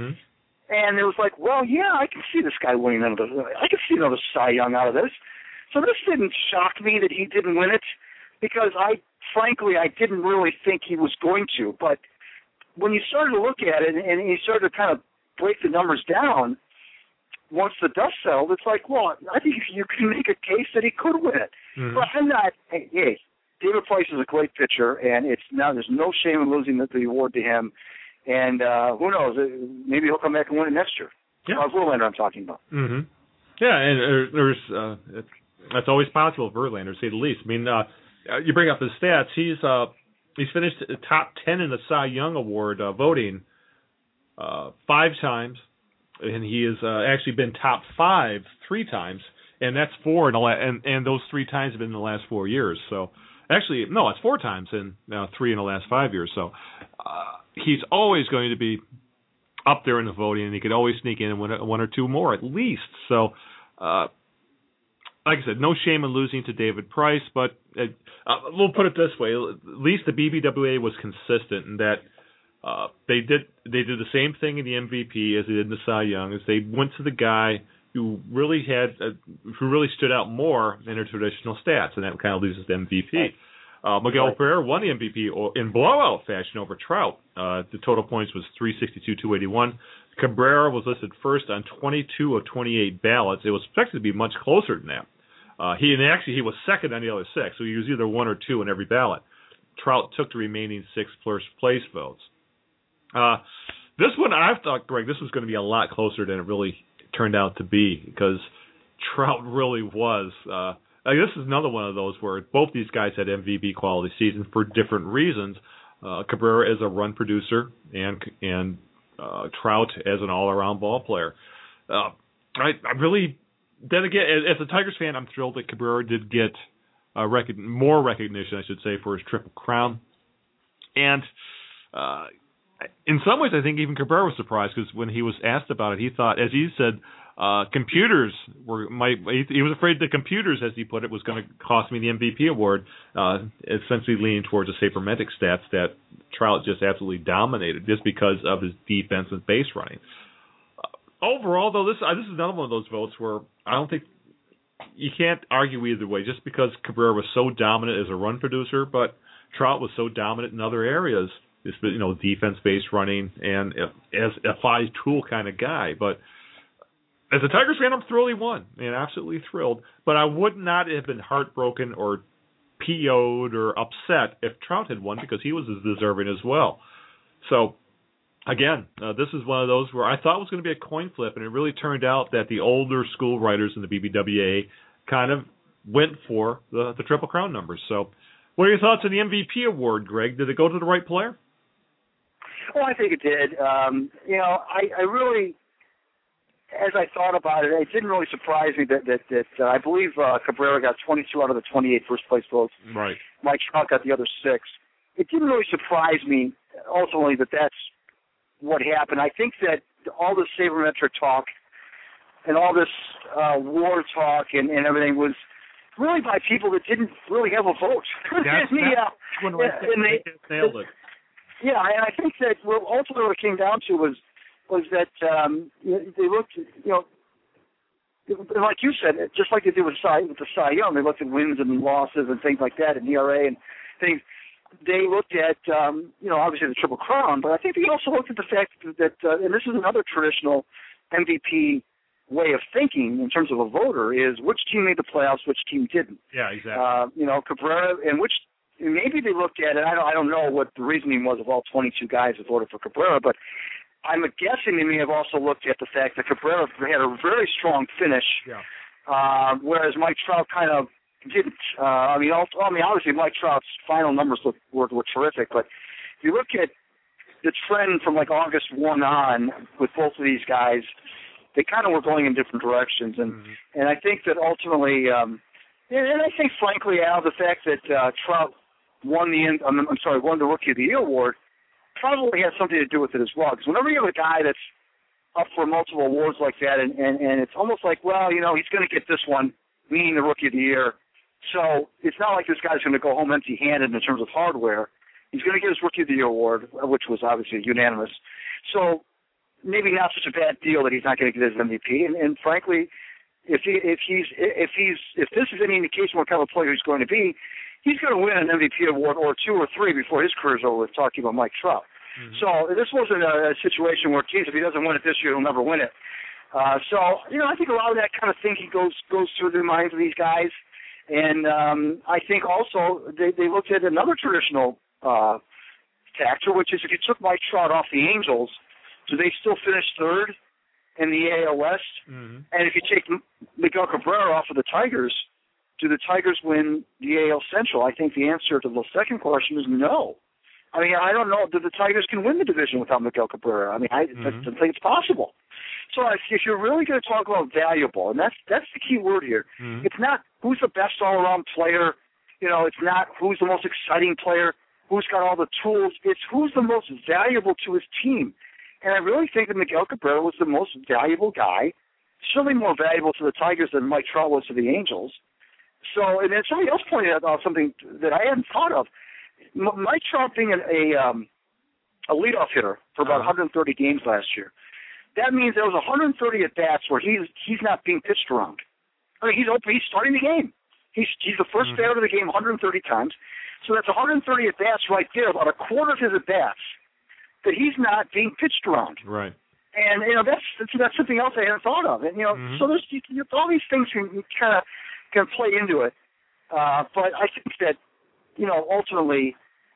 and it was like, well, yeah, I can see this guy winning another. I can see another Cy Young out of this. So this didn't shock me that he didn't win it, because frankly, I didn't really think he was going to. But when you started to look at it, and you started to kind of break the numbers down, once the dust settled, it's like, well, I think you can make a case that he could win it. But I'm not. Hey, David Price is a great pitcher, and there's no shame in losing the award to him. And who knows? Maybe he'll come back and win it next year. Yeah, Verlander, I'm talking about. Yeah, and there's that's always possible. Verlander, to say the least. I mean, you bring up his stats. He's finished top 10 in the Cy Young Award voting 5 times, and he has actually been top 5 3 times, and that's 4 and those 3 times have been in the last 4 years. So. Actually, no, it's 4 times and 3 in the last 5 years. So he's always going to be up there in the voting, and he could always sneak in 1 or 2 more at least. So, like I said, no shame in losing to David Price, but we'll put it this way: at least the BBWA was consistent in that they did the same thing in the MVP as they did in the Cy Young, as they went to the guy who really stood out more in their traditional stats, and that kind of leaves us to MVP. Miguel Pereira won the MVP in blowout fashion over Trout. The total points was 362, 281. Cabrera was listed first on 22 of 28 ballots. It was expected to be much closer than that. He was second on the other 6, so he was either 1 or 2 in every ballot. Trout took the remaining 6 first place votes. This one, I thought, Greg, this was going to be a lot closer than it really turned out to be, because Trout really was. This is another one of those where both these guys had MVP quality seasons for different reasons. Cabrera as a run producer, and Trout as an all-around ball player. I really, then again, as a Tigers fan, I'm thrilled that Cabrera did get more recognition, I should say, for his Triple Crown. And in some ways, I think even Cabrera was surprised because when he was asked about it, he thought, as he said, computers he was afraid the computers, as he put it, was going to cost me the MVP award, essentially leaning towards the sabermetric stats that Trout just absolutely dominated just because of his defense and base running. Overall, though, this is another one of those votes where I don't think you can't argue either way, just because Cabrera was so dominant as a run producer, but Trout was so dominant in other areas, defense, base running, and as a five-tool kind of guy. But as a Tigers fan, I'm thrilled he won, and absolutely thrilled. But I would not have been heartbroken or PO'd or upset if Trout had won because he was as deserving as well. So, again, this is one of those where I thought it was going to be a coin flip, and it really turned out that the older school writers in the BBWA kind of went for the Triple Crown numbers. So, what are your thoughts on the MVP award, Greg? Did it go to the right player? Well, I think it did. I really, as I thought about it, it didn't really surprise me that I believe Cabrera got 22 out of the 28 first-place votes. Right. Mike Trout got the other 6. It didn't really surprise me, ultimately, that that's what happened. I think that all this sabermetric talk and all this war talk and everything was really by people that didn't really have a vote. Nailed it. Yeah, and I think that ultimately what it came down to was that they looked, like you said, just like they did with the Cy Young, they looked at wins and losses and things like that, and ERA and things. They looked at, obviously the Triple Crown, but I think they also looked at the fact that, and this is another traditional MVP way of thinking in terms of a voter, is which team made the playoffs, which team didn't. Yeah, exactly. Cabrera, and maybe they looked at it, I don't know what the reasoning was of all 22 guys that voted for Cabrera, but I'm guessing they may have also looked at the fact that Cabrera had a very strong finish, whereas Mike Trout kind of didn't. Obviously Mike Trout's final numbers were terrific, but if you look at the trend from like August 1 on with both of these guys, they kind of were going in different directions, and I think that ultimately, and I think frankly, Al, the fact that Trout won the Rookie of the Year award probably has something to do with it as well. Because whenever you have a guy that's up for multiple awards like that, and it's almost like, he's going to get this one, meaning the Rookie of the Year. So it's not like this guy's going to go home empty-handed in terms of hardware. He's going to get his Rookie of the Year award, which was obviously unanimous. So maybe not such a bad deal that he's not going to get his MVP. And frankly, if this is any indication what kind of player he's going to be, he's going to win an MVP award or 2 or 3 before his career's over with, talking about Mike Trout. So this wasn't a situation where, geez, if he doesn't win it this year, he'll never win it. I think a lot of that kind of thinking goes through the minds of these guys. And I think also they looked at another traditional factor, which is if you took Mike Trout off the Angels, do they still finish third in the AL West? And if you take Miguel Cabrera off of the Tigers, do the Tigers win the AL Central? I think the answer to the second question is no. I mean, I don't know that the Tigers can win the division without Miguel Cabrera. I mean, I don't think it's possible. So if you're really going to talk about valuable, and that's the key word here, it's not who's the best all-around player. It's not who's the most exciting player, who's got all the tools. It's who's the most valuable to his team. And I really think that Miguel Cabrera was the most valuable guy, certainly more valuable to the Tigers than Mike Trout was to the Angels. So, and then somebody else pointed out something that I hadn't thought of. Mike Trout being a leadoff hitter for about 130 games last year, that means there was 130 at-bats where he's not being pitched around. I mean, he's starting the game. He's the first batter of the game 130 times. So that's 130 at-bats right there, about a quarter of his at-bats, that he's not being pitched around. Right. And, that's something else I hadn't thought of. And, so there's all these things can play into it. But I think that, ultimately,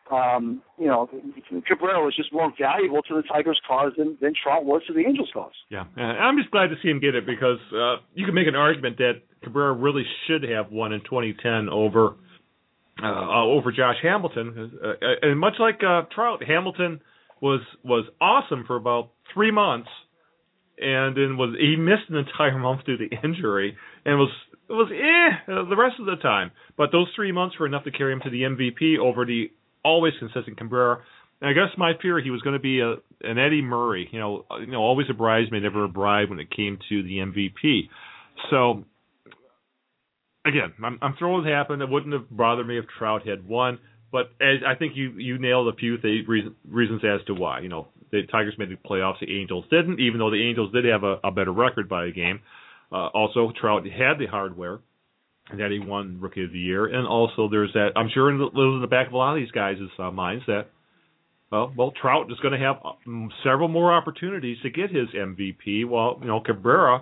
Cabrera was just more valuable to the Tigers' cause than Trout was to the Angels' cause. Yeah, and I'm just glad to see him get it because you can make an argument that Cabrera really should have won in 2010 over Josh Hamilton. And much like Trout, Hamilton was awesome for about 3 months, and then he missed an entire month due to injury, and was it was the rest of the time. But those 3 months were enough to carry him to the MVP over the always consistent Cabrera. And I guess my fear he was going to be an Eddie Murray, always a bridesmaid, never a bride when it came to the MVP. So, again, I'm thrilled it happened. It wouldn't have bothered me if Trout had won. But I think you nailed a few reasons as to why. The Tigers made the playoffs, the Angels didn't, even though the Angels did have a better record by a game. Also, Trout had the hardware, and that he won Rookie of the Year. And also, there's that, I'm sure it lives in the back of a lot of these guys' minds that, well, Trout is going to have several more opportunities to get his MVP, while, Cabrera,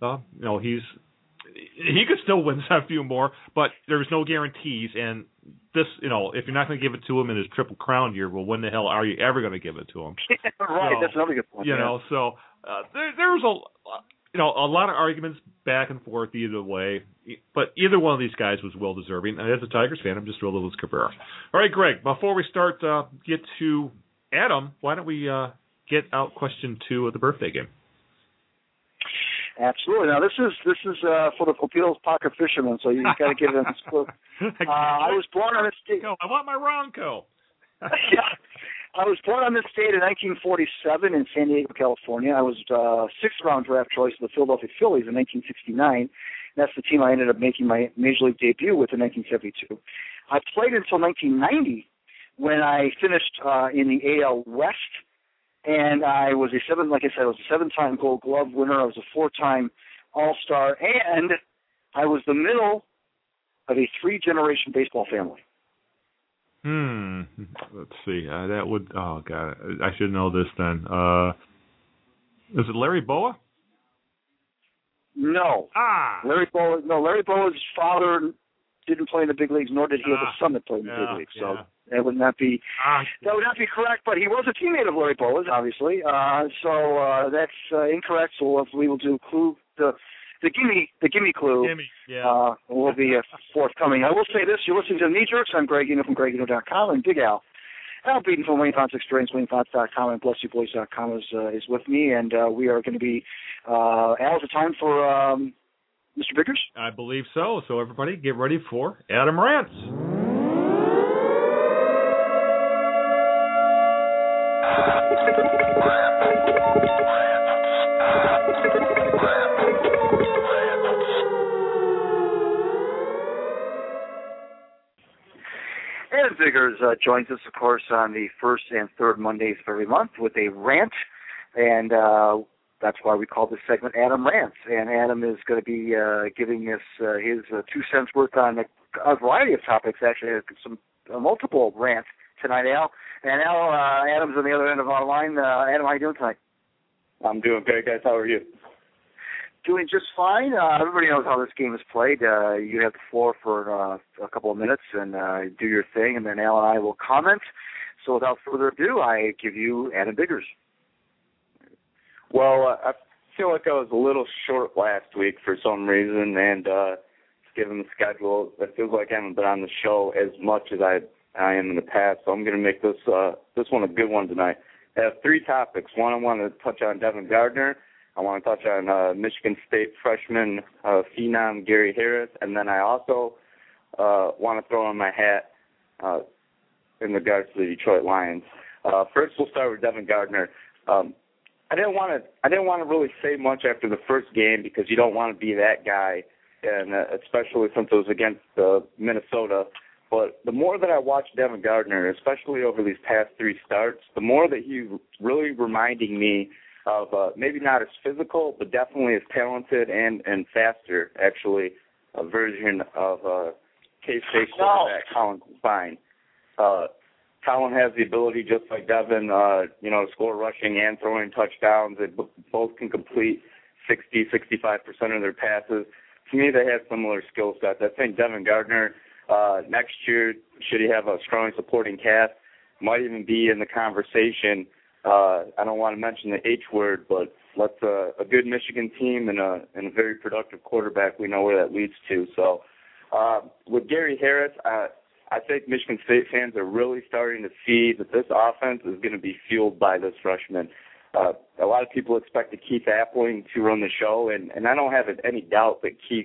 he could still win a few more, but there's no guarantees. And this, if you're not going to give it to him in his Triple Crown year, well, when the hell are you ever going to give it to him? Right, that's another good point. So there's a lot of arguments back and forth either way, but either one of these guys was well deserving. And as a Tigers fan, I'm just thrilled it was Cabrera. All right, Greg, before we start, get to Adam, why don't we get out question 2 of the birthday game? Absolutely. Now, this is for the Pupil's Pocket Fisherman, so you got to give them this clue. I was born on this date. I want my Ronco. Yeah. I was born on this date in 1947 in San Diego, California. I was 6th-round draft choice of the Philadelphia Phillies in 1969. That's the team I ended up making my Major League debut with in 1972. I played until 1990 when I finished in the AL West, and I was a 7-time Gold Glove winner. I was a 4-time All-Star, and I was the middle of a 3-generation baseball family. Let's see. That would. Oh God, I should know this then. Is it Larry Boa? No. Larry Boa. No, Larry Boa's father didn't play in the big leagues, nor did he have a son that played in the big leagues. So that would not be correct. But he was a teammate of Larry Boa's, obviously. So that's incorrect. So we will do clue the gimme clue. Will be forthcoming. I will say this: you're listening to the Knee Jerks. I'm Greg Eno from GregEno.com, and Big Al Beaton from Wayne Fonts Experience, WayneFonts.com, and BlessYouBoys.com is with me, and we are going to be. Al, is it time for Mr. Biggers? I believe so. So everybody, get ready for Adam Rants. Adam Biggers joins us, of course, on the first and third Mondays of every month with a rant, and that's why we call this segment Adam Rants. And Adam is going to be giving us his 2 cents worth on a variety of topics, actually, some multiple rants tonight, Al. And Al, Adam's on the other end of our line. Adam, how are you doing tonight? I'm doing great, guys. How are you? Doing just fine. Everybody knows how this game is played. You have the floor for a couple of minutes and do your thing, and then Al and I will comment. So without further ado, I give you Adam Biggers. Well, I feel like I was a little short last week for some reason, and given the schedule, it feels like I haven't been on the show as much as I am in the past. So I'm going to make this one a good one tonight. I have 3 topics. One, I want to touch on Devin Gardner. I want to touch on Michigan State freshman phenom Gary Harris, and then I also want to throw in my hat in regards to the Detroit Lions. First, we'll start with Devin Gardner. I didn't want to really say much after the first game because you don't want to be that guy, and especially since it was against Minnesota. But the more that I watched Devin Gardner, especially over these past 3 starts, the more that he's really reminding me of maybe not as physical, but definitely as talented and faster, actually, a version of K-State quarterback Colin Klein. Colin has the ability, just like Devin, to score rushing and throwing touchdowns. They both can complete 60-65% of their passes. To me, they have similar skill sets. I think Devin Gardner, next year, should he have a strong supporting cast, might even be in the conversation. I don't want to mention the H word, but let's a good Michigan team and a very productive quarterback. We know where that leads to. So with Gary Harris, I think Michigan State fans are really starting to see that this offense is going to be fueled by this freshman. A lot of people expected Keith Appling to run the show, and I don't have any doubt that Keith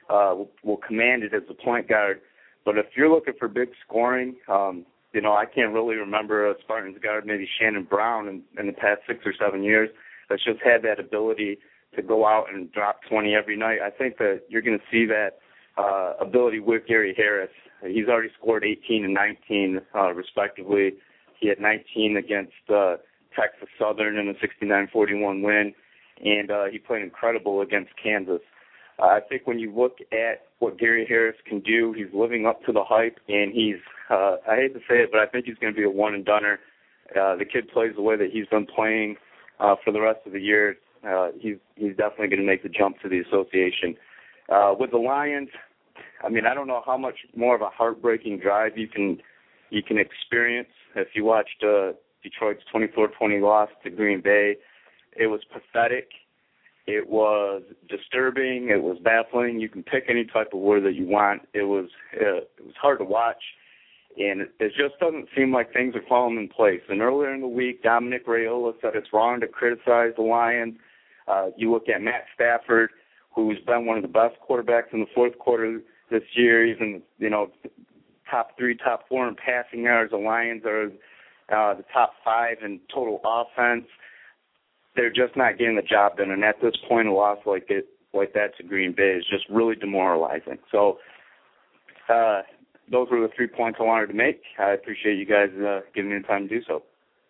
will command it as a point guard. But if you're looking for big scoring, I can't really remember a Spartans guard, maybe Shannon Brown in the past 6 or 7 years, that's just had that ability to go out and drop 20 every night. I think that you're going to see that ability with Gary Harris. He's already scored 18 and 19, respectively. He had 19 against Texas Southern in a 69-41 win, and he played incredible against Kansas. I think when you look at what Gary Harris can do, he's living up to the hype, and he's, I hate to say it, but I think he's going to be a one-and-doner. The kid plays the way that he's been playing for the rest of the year. He's definitely going to make the jump to the association. With the Lions, I mean, I don't know how much more of a heartbreaking drive you can experience. If you watched Detroit's 24-20 loss to Green Bay, it was pathetic. It was disturbing. It was baffling. You can pick any type of word that you want. It was hard to watch, and it just doesn't seem like things are falling in place. And earlier in the week, Dominic Raiola said it's wrong to criticize the Lions. You look at Matt Stafford, who's been one of the best quarterbacks in the fourth quarter this year. He's in, top 3, top 4 in passing yards. The Lions are the top 5 in total offense. They're just not getting the job done, and at this point, a loss like that to Green Bay is just really demoralizing. So those were the 3 points I wanted to make. I appreciate you guys giving me the time to do so.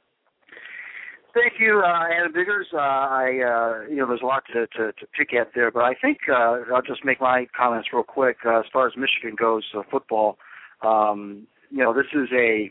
Thank you, Adam Biggers. There's a lot to pick at there, but I think I'll just make my comments real quick. As far as Michigan goes, football, this is a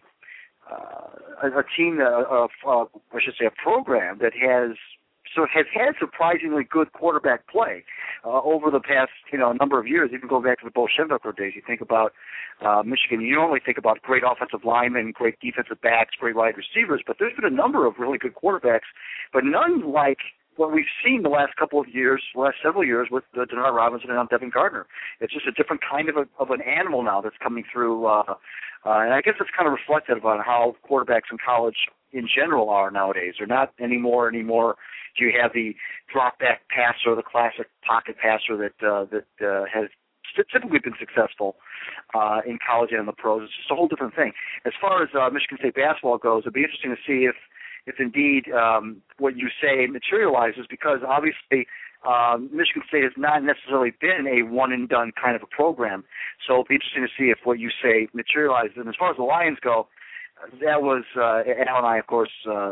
team, I should say, a program that has had surprisingly good quarterback play over the past number of years. Even going back to the Bo Schembechler days, you think about Michigan. You normally think about great offensive linemen, great defensive backs, great wide receivers, but there's been a number of really good quarterbacks, but none like what we've seen the last several years with Denard Robinson and Devin Gardner. It's just a different kind of an animal now that's coming through, and I guess it's kind of reflective on how quarterbacks in college in general are nowadays. They're not anymore. Do you have the drop-back passer, the classic pocket passer that has typically been successful in college and in the pros? It's just a whole different thing. As far as Michigan State basketball goes, it'd be interesting to see if indeed what you say materializes, because obviously Michigan State has not necessarily been a one-and-done kind of a program. So it'll be interesting to see if what you say materializes. And as far as the Lions go, that was, Al and I, of course,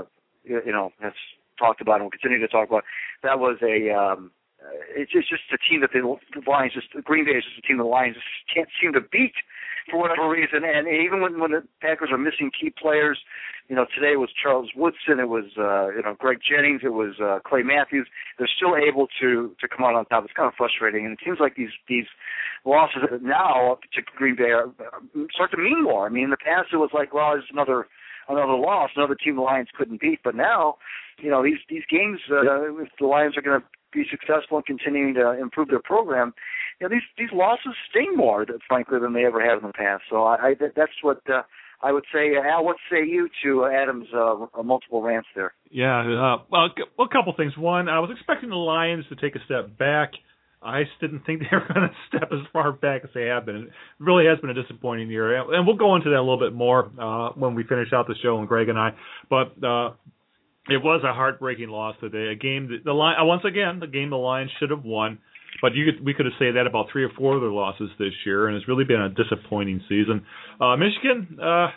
has talked about and will continue to talk about. That was it's just a team that the Lions Green Bay is just a team the Lions just can't seem to beat for whatever reason. And even when the Packers are missing key players, today it was Charles Woodson, it was Greg Jennings, it was Clay Matthews. They're still able to come out on top. It's kind of frustrating, and it seems like these losses now to Green Bay start to mean more. I mean, in the past it was like, well, it's another loss, another team the Lions couldn't beat. But now, these games, if the Lions are going to be successful in continuing to improve their program, these losses sting more, frankly, than they ever have in the past. So that's what I would say. Al, what say you to Adam's multiple rants there? Yeah, well, a couple things. One, I was expecting the Lions to take a step back. I just didn't think they were going to step as far back as they have been. It really has been a disappointing year, and we'll go into that a little bit more when we finish out the show, and Greg and I. But it was a heartbreaking loss today. A game that the game the Lions should have won. But we could have said that about 3 or 4 of their losses this year, and it's really been a disappointing season. Michigan,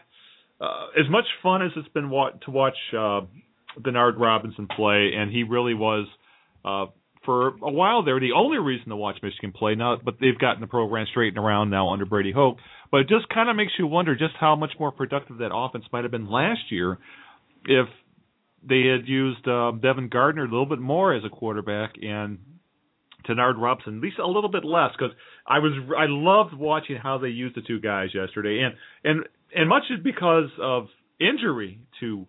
as much fun as it's been to watch Denard Robinson play, and he really was. For a while there, the only reason to watch Michigan play now, but they've gotten the program straightened around now under Brady Hoke. But it just kind of makes you wonder just how much more productive that offense might have been last year if they had used Devin Gardner a little bit more as a quarterback and Denard Robinson at least a little bit less, because I loved watching how they used the two guys yesterday, and much is because of injury to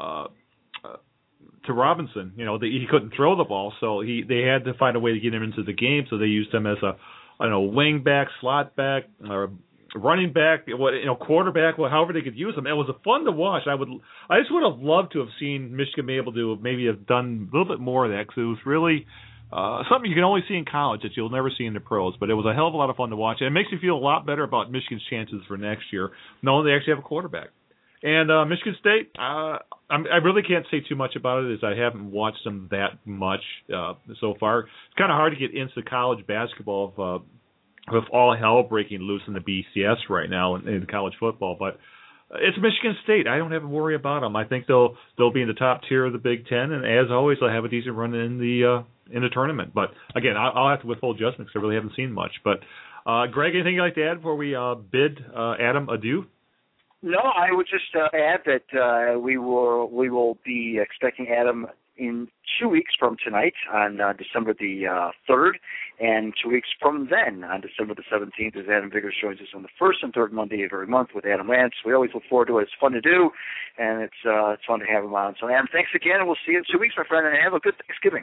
Robinson. He couldn't throw the ball, so they had to find a way to get him into the game. So they used him as a wing back, slot back, or running back, quarterback, however they could use him. It was fun to watch. I just would have loved to have seen Michigan be able to maybe have done a little bit more of that, because it was really something you can only see in college that you'll never see in the pros. But it was a hell of a lot of fun to watch. And it makes me feel a lot better about Michigan's chances for next year, knowing they actually have a quarterback. And Michigan State, I really can't say too much about it, as I haven't watched them that much so far. It's kind of hard to get into college basketball with all hell breaking loose in the BCS right now in college football. But it's Michigan State. I don't have to worry about them. I think they'll be in the top tier of the Big Ten, and as always, they'll have a decent run in the tournament. But again, I'll have to withhold judgment because I really haven't seen much. But Greg, anything you'd like to add before we bid Adam adieu? No, I would just add that we will be expecting Adam in 2 weeks from tonight on December the 3rd, and 2 weeks from then on December the 17th, as Adam Biggers joins us on the first and third Monday of every month with Adam Lance. We always look forward to it. It's fun to do, and it's fun to have him on. So, Adam, thanks again, and we'll see you in 2 weeks, my friend, and have a good Thanksgiving.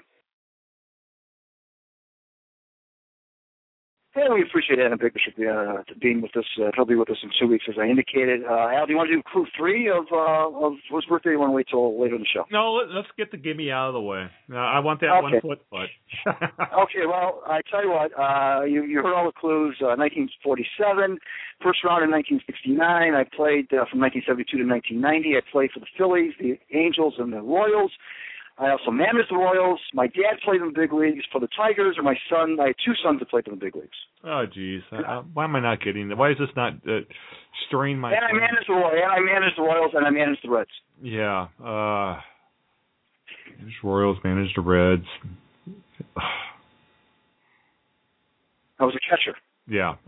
Yeah, we appreciate Adam Biggers being with us. He'll be with us in 2 weeks, as I indicated. Al, do you want to do Crew 3 of whose birthday? You want to wait till later in the show? No, let's get the gimme out of the way. I want that 1 foot. Okay, well, I tell you what, you heard all the clues. 1947, first round in 1969. I played from 1972 to 1990. I played for the Phillies, the Angels, and the Royals. I also managed the Royals. My dad played in the big leagues for the Tigers, or my son. I had two sons that played in the big leagues. Oh, geez. Why am I not getting that? Why is this not stirring my... And I managed the Royals, and I managed the Reds. Yeah. Managed Royals, managed the Reds. I was a catcher. Yeah.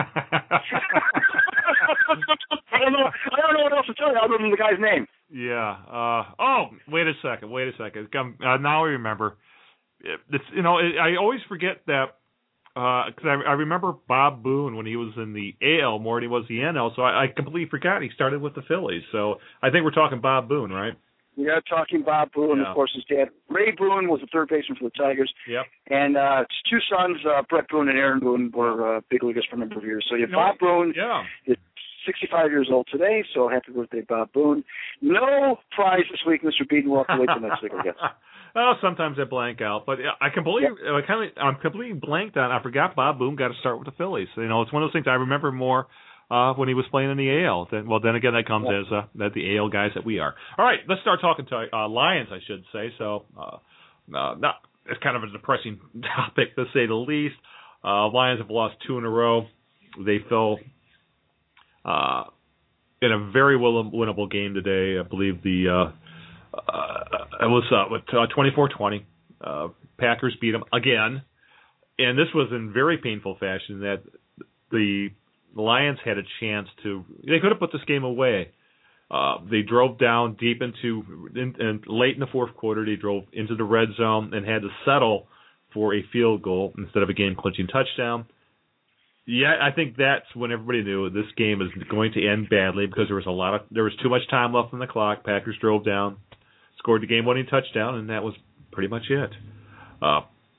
I don't know what else to tell you other than the guy's name. Yeah. Wait a second. Now I remember. I always forget that because I remember Bob Boone when he was in the AL more than he was the NL, so I completely forgot he started with the Phillies. So I think we're talking Bob Boone, right? We are talking Bob Boone. Yeah. Of course, his dad, Ray Boone, was the third baseman for the Tigers. Yep. And his two sons, Brett Boone and Aaron Boone, were big leaguers for a number of years. So you have Bob Boone. Yeah. Is 65 years old today, so happy birthday, Bob Boone. No prize this week, Mr. Beaton. We'll have to wait till next week, I guess. Well, sometimes I blank out, but I'm completely blanked on. I forgot Bob Boone got to start with the Phillies. It's one of those things I remember more when he was playing in the AL. Then again, that comes as the AL guys that we are. All right, let's start talking to Lions, I should say. So, it's kind of a depressing topic to say the least. Lions have lost 2 in a row. They fell in a very winnable game today. I believe it was 24-20. Packers beat them again, and this was in very painful fashion. That the Lions had a chance they could have put this game away. They drove down deep and late in the fourth quarter. They drove into the red zone and had to settle for a field goal instead of a game-clinching touchdown. Yeah, I think that's when everybody knew this game is going to end badly because there was too much time left on the clock. Packers drove down, scored the game-winning touchdown, and that was pretty much it. I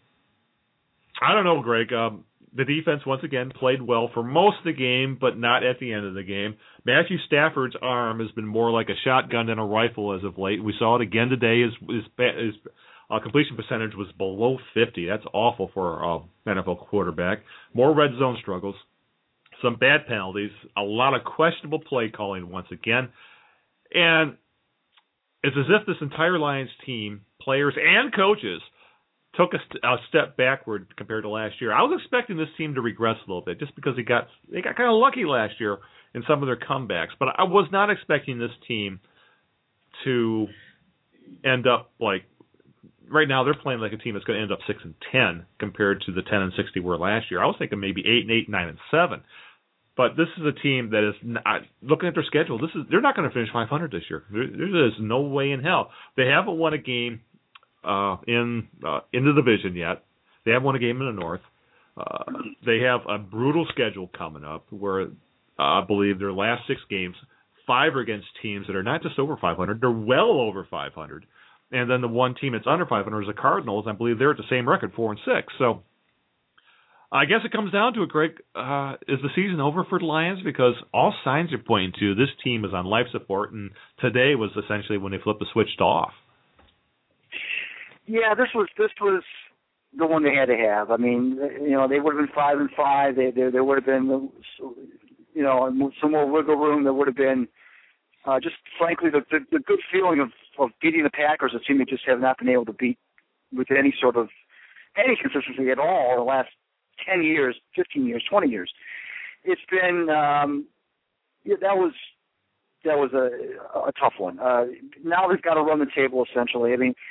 don't know, Greg. The defense once again played well for most of the game, but not at the end of the game. Matthew Stafford's arm has been more like a shotgun than a rifle as of late. We saw it again today. His completion percentage was below 50. That's awful for an NFL quarterback. More red zone struggles, some bad penalties, a lot of questionable play calling once again. And it's as if this entire Lions team, players and coaches, took a step backward compared to last year. I was expecting this team to regress a little bit just because they got kind of lucky last year in some of their comebacks. But I was not expecting this team to end up like right now. They're playing like a team that's going to end up 6-10 compared to the 10-6 they were last year. I was thinking maybe 8-8, 9-7. But this is a team that is not, looking at their schedule. They're not going to finish 500 this year. There is no way in hell. They haven't won a game in the division yet. They haven't won a game in the North. They have a brutal schedule coming up where I believe their last 6 games, 5 are against teams that are not just over 500, they're well over 500. And then the one team that's under 500 is the Cardinals. I believe they're at the same record, 4-6. So I guess it comes down to it, Greg. Is the season over for the Lions? Because all signs are pointing to this team is on life support, and today was essentially when they flipped the switch off. Yeah, this was the one they had to have. I mean, they would have been 5-5. There would have been, some more wiggle room. There would have been just, frankly, the good feeling of beating the Packers, a team they just have not been able to beat with any consistency at all in the last 10 years, 15 years, 20 years. It's been that was a tough one. Now they've got to run the table essentially. I mean,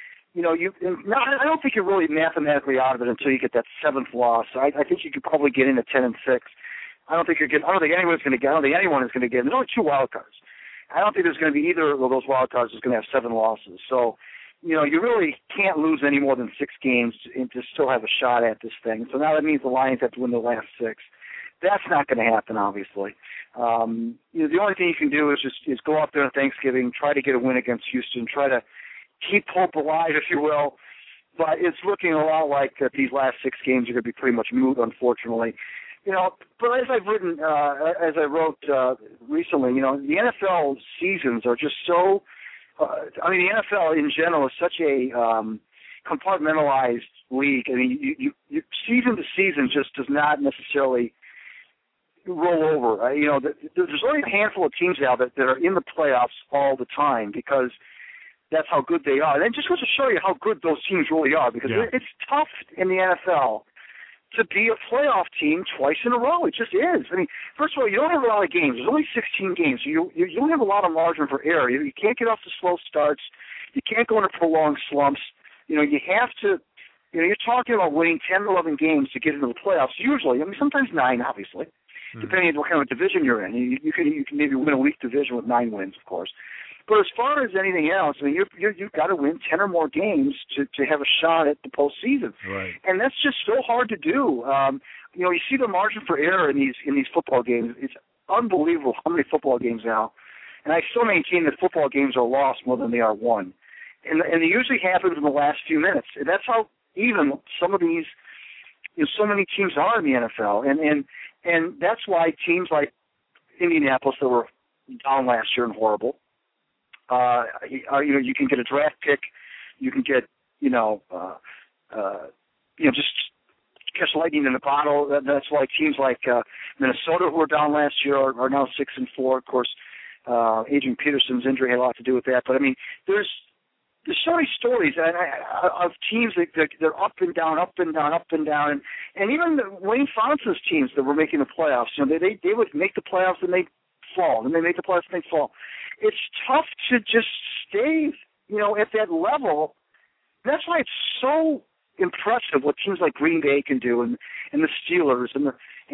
I don't think you're really mathematically out of it until you get that 7th loss. I think you could probably get in at 10-6. I don't think anyone is going to get. There's only 2 wild cards. I don't think there's going to be either of those wild cards that's going to have 7 losses. So, you really can't lose any more than 6 games and to still have a shot at this thing. So now that means the Lions have to win the last 6. That's not going to happen, obviously. The only thing you can do is go out there on Thanksgiving, try to get a win against Houston, try to keep hope alive, if you will. But it's looking a lot like these last 6 games are going to be pretty much moot, unfortunately. But as I wrote recently, the NFL seasons are just so. The NFL in general is such a compartmentalized league. I mean, you season to season just does not necessarily roll over. There's only a handful of teams now that are in the playoffs all the time because that's how good they are. And it just goes to show you how good those teams really are because it's tough in the NFL to be a playoff team twice in a row. It just is. I mean, first of all, you don't have a lot of games. There's only 16 games. So you don't have a lot of margin for error. You can't get off to slow starts. You can't go into prolonged slumps. You have to, you're talking about winning 10 or 11 games to get into the playoffs usually. I mean, sometimes 9, obviously, depending on what kind of division you're in. You can maybe win a weak division with 9 wins, of course. But as far as anything else, I mean, you've got to win 10 or more games to have a shot at the postseason, right? And that's just so hard to do. You see the margin for error in these football games. It's unbelievable how many football games now, and I still maintain that football games are lost more than they are won, and it usually happens in the last few minutes. And that's how even some of these, so many teams are in the NFL, and that's why teams like Indianapolis that were down last year and horrible. You can get a draft pick, you can get, just catch lightning in a bottle. That's why teams like Minnesota, who were down last year, are now 6-4. Of course, Adrian Peterson's injury had a lot to do with that. But I mean, there's so many stories of teams that they're up and down, and even Wayne Fonse's teams that were making the playoffs. They would make the playoffs and they'd fall, and they make the playoffs and they'd fall. It's tough to just stay, at that level. That's why it's so impressive what teams like Green Bay can do, and the Steelers, and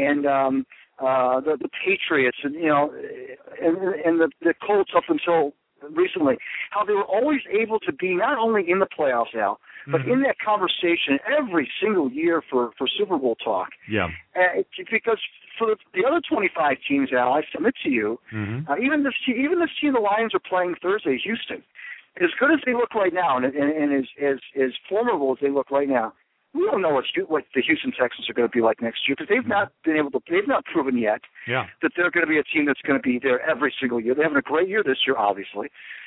the Patriots, and the Colts up until recently, how they were always able to be not only in the playoffs now, but in that conversation every single year for Super Bowl talk. Yeah. Because for the other 25 teams, Al, I submit to you, even this team the Lions are playing Thursday, Houston, as good as they look right now, and as formidable as they look right now, we don't know what the Houston Texans are going to be like next year because they've not proven yet that they're going to be a team that's going to be there every single year. They're having a great year this year, obviously.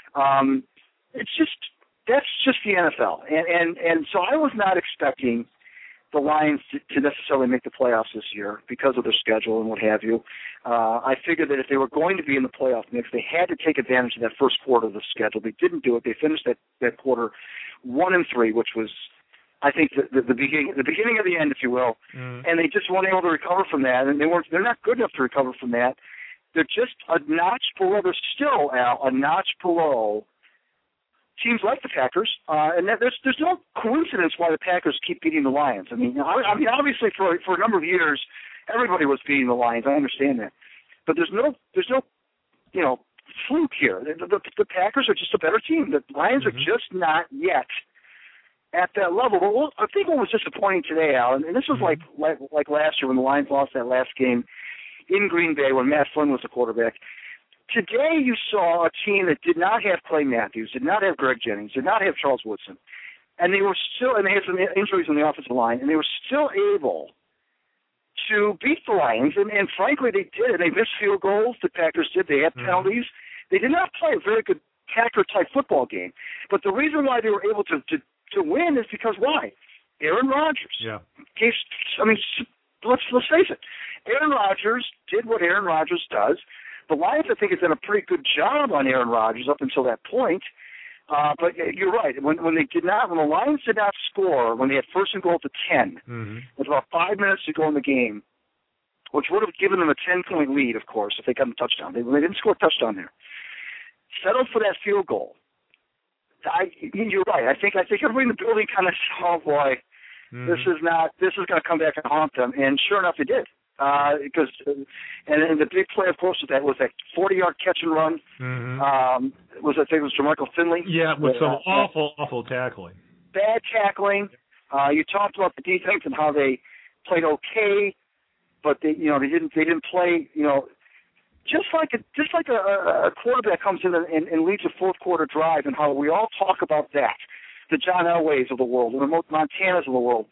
That's just the NFL, and so I was not expecting the Lions to necessarily make the playoffs this year because of their schedule and what have you. I figured that if they were going to be in the playoff mix, they had to take advantage of that first quarter of the schedule. They didn't do it. They finished that quarter 1-3, which was, I think, the beginning of the end, if you will. And they just weren't able to recover from that, and they're not good enough to recover from that. They're just a notch below. They're still, Al, a notch below teams like the Packers, and there's no coincidence why the Packers keep beating the Lions. I mean, obviously for a number of years, everybody was beating the Lions. I understand that, but there's no fluke here. The Packers are just a better team. The Lions are just not yet at that level. But I think what was disappointing today, Al, and this was like last year when the Lions lost that last game in Green Bay when Matt Flynn was the quarterback. Today you saw a team that did not have Clay Matthews, did not have Greg Jennings, did not have Charles Woodson, and they had some injuries on the offensive line, and they were still able to beat the Lions, and frankly they did. They missed field goals, the Packers did. They had penalties. They did not play a very good Packer-type football game, but the reason why they were able to win is because why? Aaron Rodgers. Yeah. I mean, let's face it. Aaron Rodgers did what Aaron Rodgers does. The Lions, I think, have done a pretty good job on Aaron Rodgers up until that point. But you're right. When the Lions did not score, when they had first and goal to 10, with about 5 minutes to go in the game, which would have given them a 10-point lead, of course, if they got a touchdown. They didn't score a touchdown there. Settled for that field goal. You're right. I think everybody in the building kind of saw, oh boy, this is going to come back and haunt them. And sure enough, it did. Because the big play, of course, that was that 40-yard catch and run. I think it was Jermichael Finley. Yeah, with some awful tackling. Bad tackling. You talked about the defense and how they played okay, but they didn't play. Just like a quarterback comes in and leads a fourth quarter drive, and how we all talk about that, the John Elways of the world, and the Montanas of the world.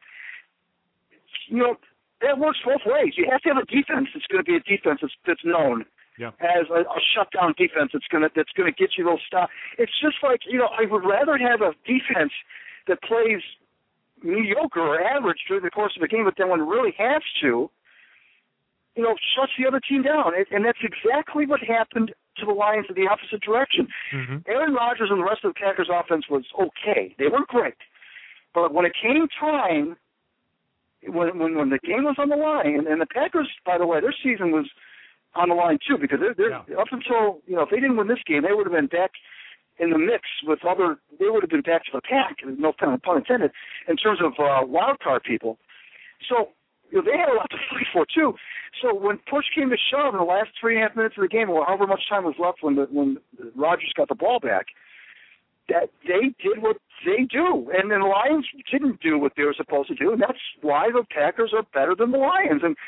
That works both ways. You have to have a defense that's going to be a defense that's known as a shutdown defense that's going to get you those stops. It's just like, I would rather have a defense that plays mediocre or average during the course of a game, but then when it really has to, shuts the other team down. And that's exactly what happened to the Lions in the opposite direction. Aaron Rodgers and the rest of the Packers offense was okay. They weren't great. But when it came time, when the game was on the line, and the Packers, by the way, their season was on the line too, because they're up until, if they didn't win this game, they would have been back in the mix with they would have been back to the pack, no pun intended, in terms of wild card people. So, they had a lot to fight for too. So when push came to shove in the last 3.5 minutes of the game, or however much time was left when Rodgers got the ball back, that they did what they do, and then the Lions didn't do what they were supposed to do, and that's why the Packers are better than the Lions. And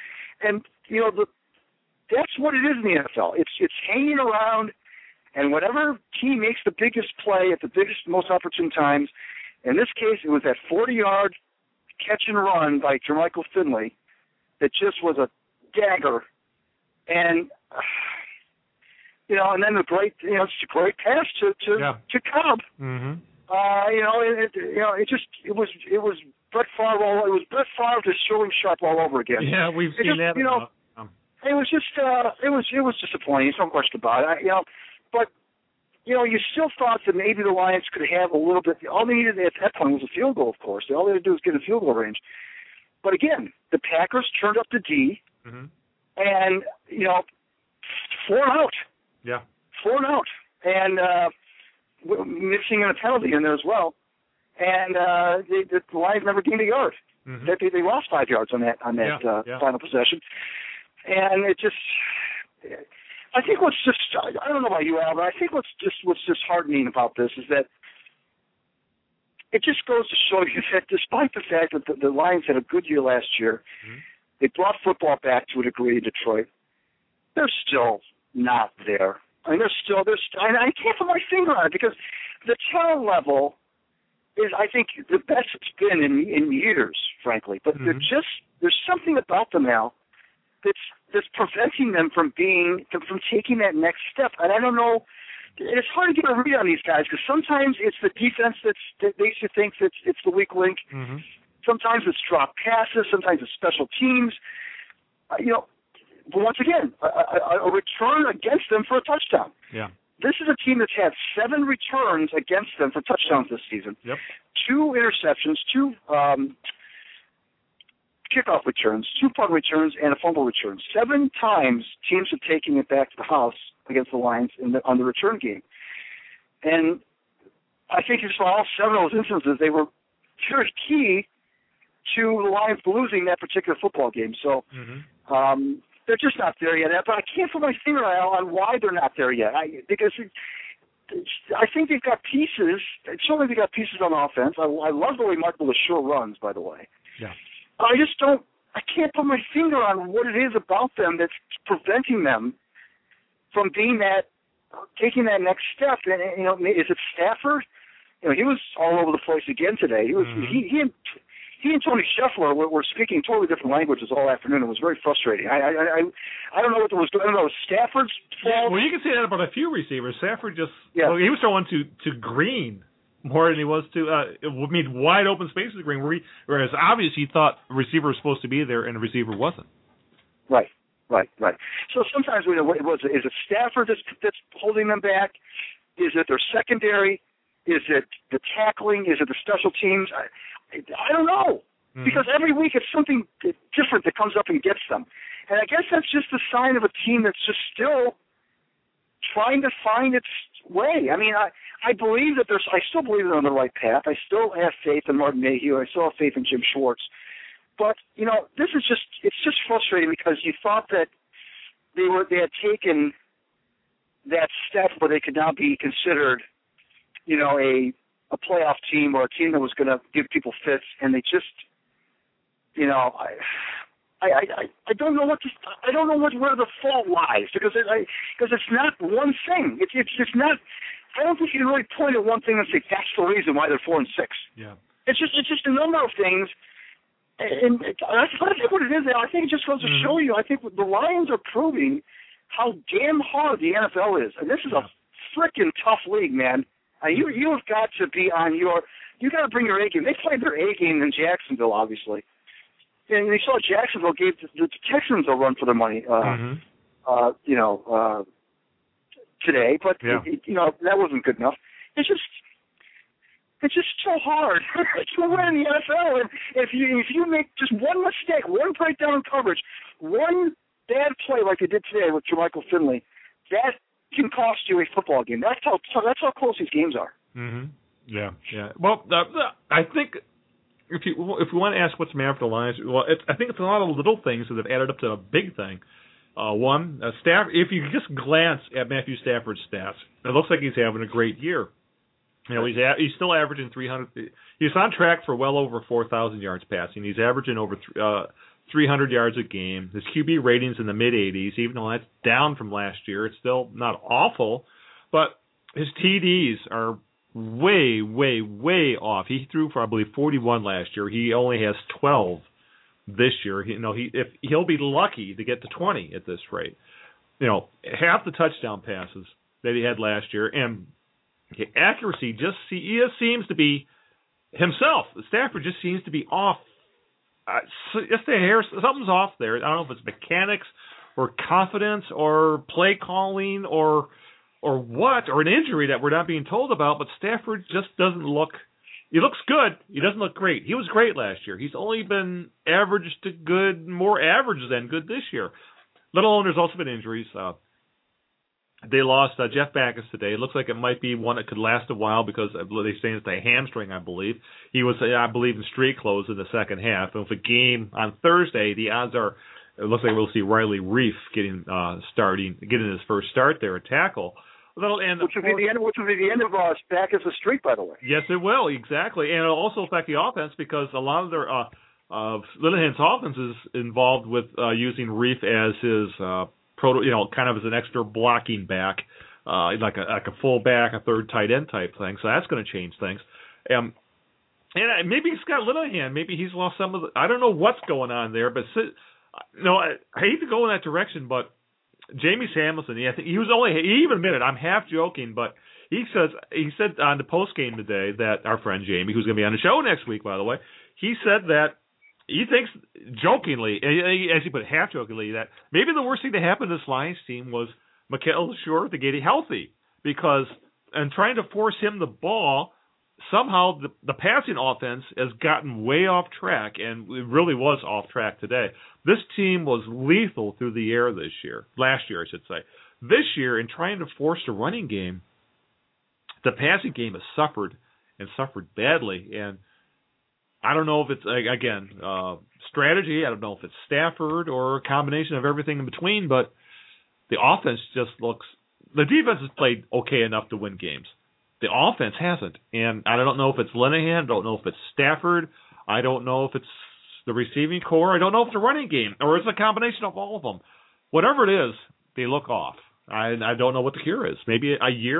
that's what it is in the NFL. It's hanging around, and whatever team makes the biggest play at the biggest, most opportune times. In this case, it was that 40-yard catch and run by Jermichael Finley that just was a dagger, and and then it's a great pass to Cobb. It was Brett Favre. It was Brett Favre just showing sharp all over again. Yeah, we've seen that. It was just it was disappointing. There's no question about it. But you still thought that maybe the Lions could have a little bit. All they needed at that point was a field goal, of course. All they had to do was get in field goal range. But again, the Packers turned up the D, and 4 out. Yeah. 4 out, and mixing in a penalty in there as well. And the Lions never gained a yard. They lost 5 yards on that final possession. And it just, I think I don't know about you, Al, but I think what's disheartening about this is that it just goes to show you that despite the fact that the Lions had a good year last year, they brought football back to a degree in Detroit, they're still not there. I mean, and I can't put my finger on it because the talent level is, I think, the best it's been in years, frankly. But there's something about them now that's preventing them from taking that next step. And I don't know. It's hard to get a read on these guys because sometimes it's the defense that makes you think that it's the weak link. Sometimes it's drop passes. Sometimes it's special teams. But once again, a return against them for a touchdown. Yeah. This is a team that's had 7 returns against them for touchdowns this season. 2 interceptions, 2 kickoff returns, 2 punt returns, and a fumble return. 7 times teams have taken it back to the house against the Lions on the return game. And I think just for all 7 of those instances, they were very key to the Lions losing that particular football game. So they're just not there yet. But I can't put my finger on why they're not there yet. Because I think they've got pieces. Certainly they've got pieces on offense. I love the way Michael LaSure runs, by the way. Yeah. I can't put my finger on what it is about them that's preventing them from taking that next step. And, is it Stafford? He was all over the place again today. He was, he and Tony Scheffler were speaking totally different languages all afternoon. It was very frustrating. I don't know what was going on. It was Stafford's fault. Well, you can say that about a few receivers. Stafford he was throwing to Green more than he was to. Wide open spaces green. Whereas obviously he thought the receiver was supposed to be there and the receiver wasn't. Right. So sometimes is it Stafford that's holding them back? Is it their secondary? Is it the tackling? Is it the special teams? I don't know. Mm-hmm. Because every week it's something different that comes up and gets them. And I guess that's just a sign of a team that's just still trying to find its way. I mean, I believe that I still believe they're on the right path. I still have faith in Martin Mayhew. I still have faith in Jim Schwartz. But, it's just frustrating because you thought that they had taken that step where they could now be considered, a playoff team or a team that was going to give people fits, and they just, I don't know where the fault lies because it's not one thing. It's not. I don't think you can really point at one thing and say that's the reason why they're 4-6. Yeah. It's just a number of things, and I think what it is. I think it just goes to show you. I think the Lions are proving how damn hard the NFL is, and this is a freaking tough league, man. You have got to be on you got to bring your A game. They played their A game in Jacksonville, obviously. And you saw Jacksonville gave the Texans a run for their money, today. But that wasn't good enough. It's just so hard to win in the NFL. And if you make just one mistake, one breakdown in coverage, one bad play like they did today with Jermichael Finley, that can cost you a football game. That's how close these games are. Mm-hmm. Yeah. Well, I think if we want to ask what's the matter with the Lions, I think it's a lot of little things that have added up to a big thing. One, if you just glance at Matthew Stafford's stats, it looks like he's having a great year. He's still averaging 300. He's on track for well over 4,000 yards passing. He's averaging over 300 yards a game. His QB rating's in the mid-80s, even though that's down from last year. It's still not awful, but his TDs are way, way, way off. He threw for, I believe, 41 last year. He only has 12 this year. He'll be lucky to get to 20 at this rate. Half the touchdown passes that he had last year, and accuracy just seems to be himself. Stafford just seems to be off. Just the hair, something's off there. I don't know if it's mechanics or confidence or play calling or what, or an injury that we're not being told about, but Stafford just doesn't look – he looks good. He doesn't look great. He was great last year. He's only been average to good, more average than good this year. Let alone there's also been injuries. They lost Jeff Backus today. It looks like it might be one that could last a while because they say it's a hamstring, I believe. He was, I believe, in street clothes in the second half. And with the game on Thursday, the odds are it looks like we'll see Riley Reif getting his first start there at tackle. Which would be the end of Backus' streak, by the way. Yes, it will, exactly. And it'll also affect the offense because a lot of their Linehan's offense is involved with using Reif as his kind of as an extra blocking back, like a fullback, a third tight end type thing. So that's going to change things. And maybe Scott Linehan, maybe he's lost some of the. I don't know what's going on there, but I hate to go in that direction, but Jamie Samuelson, he even admitted, I'm half joking, but he said on the post game today that our friend Jamie, who's going to be on the show next week, by the way, he said that he thinks jokingly, as he put it, half jokingly, that maybe the worst thing to happen to this Lions team was Mikael Short to get healthy because in trying to force him the ball, somehow the passing offense has gotten way off track, and it really was off track today. This team was lethal through the air last year, I should say. This year, in trying to force the running game, the passing game has suffered badly, and I don't know if it's, again, strategy. I don't know if it's Stafford or a combination of everything in between, but the offense just looks – the defense has played okay enough to win games. The offense hasn't, and I don't know if it's Linehan. I don't know if it's Stafford. I don't know if it's the receiving core. I don't know if it's a running game, or it's a combination of all of them. Whatever it is, they look off. I don't know what the cure is. Maybe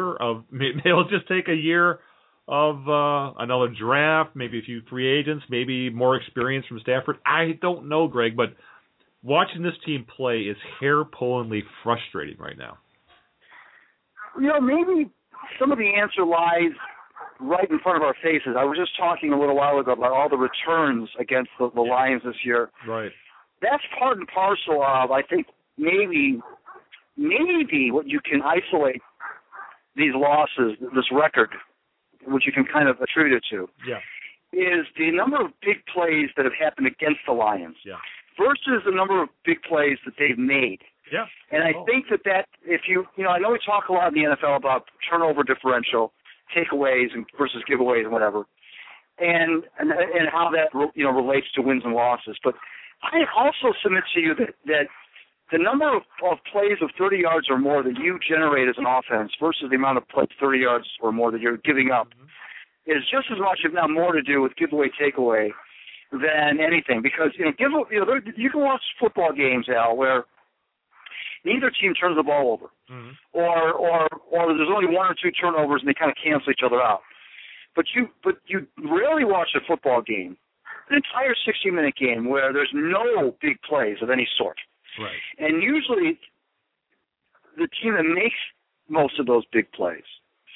it'll just take a year of another draft, maybe a few free agents, maybe more experience from Stafford. I don't know, Greg, but watching this team play is hair-pullingly frustrating right now. Maybe some of the answer lies right in front of our faces. I was just talking a little while ago about all the returns against the Lions this year. Right. That's part and parcel of, I think, maybe what you can isolate these losses, this record, which you can kind of attribute it to, is the number of big plays that have happened against the Lions versus the number of big plays that they've made. Yeah. And I think that if I know we talk a lot in the NFL about turnover differential, takeaways versus giveaways and whatever, and how that relates to wins and losses. But I also submit to you that the number of plays of 30 yards or more that you generate as an offense versus the amount of plays 30 yards or more that you're giving up is just as much, if not more, to do with giveaway takeaway than anything. Because you can watch football games, Al, where neither team turns the ball over, or there's only one or two turnovers and they kind of cancel each other out. But you rarely watch a football game, an entire 60-minute game, where there's no big plays of any sort. Right. And usually the team that makes most of those big plays,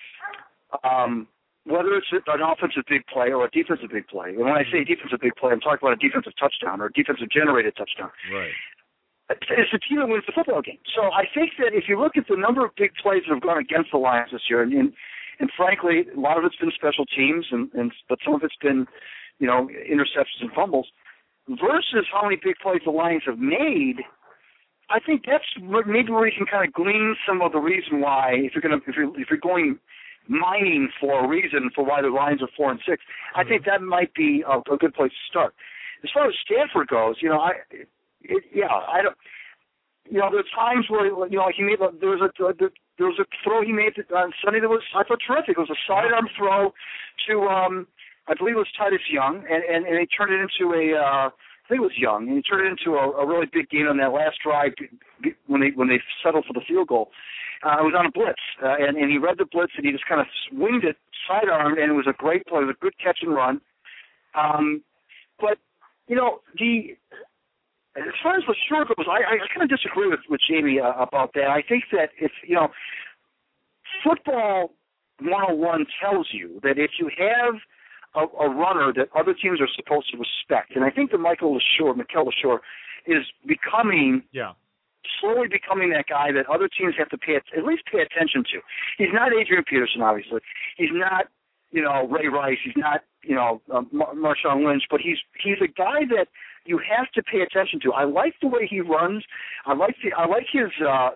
whether it's an offensive big play or a defensive big play, and when I say defensive big play, I'm talking about a defensive touchdown or a defensive generated touchdown. Right. It's the team that wins the football game. So I think that if you look at the number of big plays that have gone against the Lions this year, and frankly, a lot of it's been special teams, but some of it's been, interceptions and fumbles, versus how many big plays the Lions have made, I think that's maybe where you can kind of glean some of the reason why, if you're going mining for a reason for why the Lions are 4-6, I think that might be a good place to start. As far as Stafford goes, I don't. There's times where like he made there was a throw he made on Sunday that was, I thought, terrific. It was a sidearm throw to I believe it was Titus Young, and he turned it into I think it was Young, and he turned it into a really big gain on that last drive when they settled for the field goal. It was on a blitz, and he read the blitz, and he just kind of swinged it sidearm, and it was a great play. It was a good catch and run. But as far as LeSure goes, I kind of disagree with Jamie about that. I think that if football 101 tells you that if you have a runner that other teams are supposed to respect, and I think that Mikel LeSure is slowly becoming that guy that other teams have to at least pay attention to. He's not Adrian Peterson, obviously. He's not Ray Rice. He's not Marshawn Lynch, but he's a guy that you have to pay attention to. I like the way he runs. I like his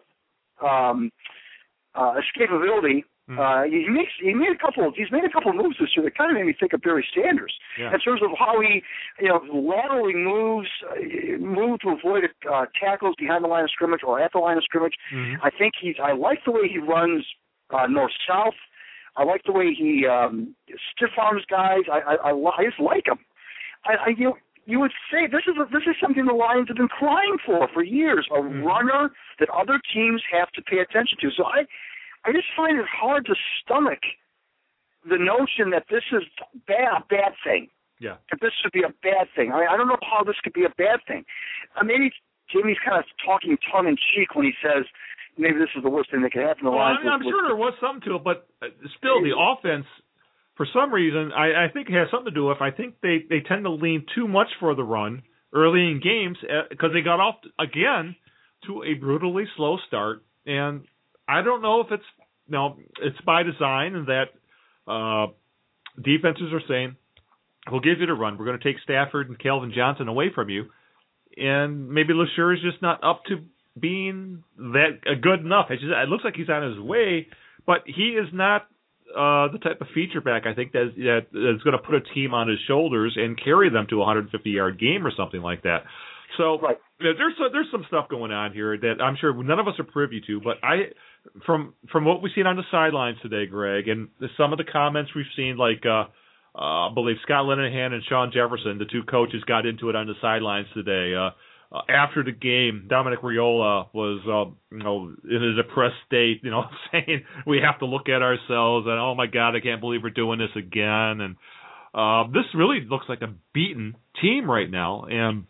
escapability. He's made a couple of moves this year that kind of made me think of Barry Sanders in terms of how he laterally moves to avoid tackles behind the line of scrimmage or at the line of scrimmage. I like the way he runs north south. I like the way he stiff arms guys. I just like him. You would say this is something the Lions have been crying for years, a runner that other teams have to pay attention to. So I just find it hard to stomach the notion that this is a bad thing. Yeah. That this should be a bad thing. I don't know how this could be a bad thing. Maybe Jimmy's kind of talking tongue-in-cheek when he says maybe this is the worst thing that could happen to the Lions. I'm sure there was something to it, but still the offense, for some reason, I think it has something to do with, I think they tend to lean too much for the run early in games because they got off, again, to a brutally slow start. And I don't know if it's by design and that defenses are saying, we'll give you the run. We're going to take Stafford and Calvin Johnson away from you. And maybe LeSure is just not up to being that good enough. It looks like he's on his way, but he is not the type of feature back, I think, that's going to put a team on his shoulders and carry them to a 150-yard game or something like that. So there's some stuff going on here that I'm sure none of us are privy to, but from what we've seen on the sidelines today, Greg, and some of the comments we've seen, like I believe Scott Linehan and Sean Jefferson, the two coaches, got into it on the sidelines today. After the game, Dominic Raiola was, in his depressed state, saying we have to look at ourselves and, oh my God, I can't believe we're doing this again. And this really looks like a beaten team right now. And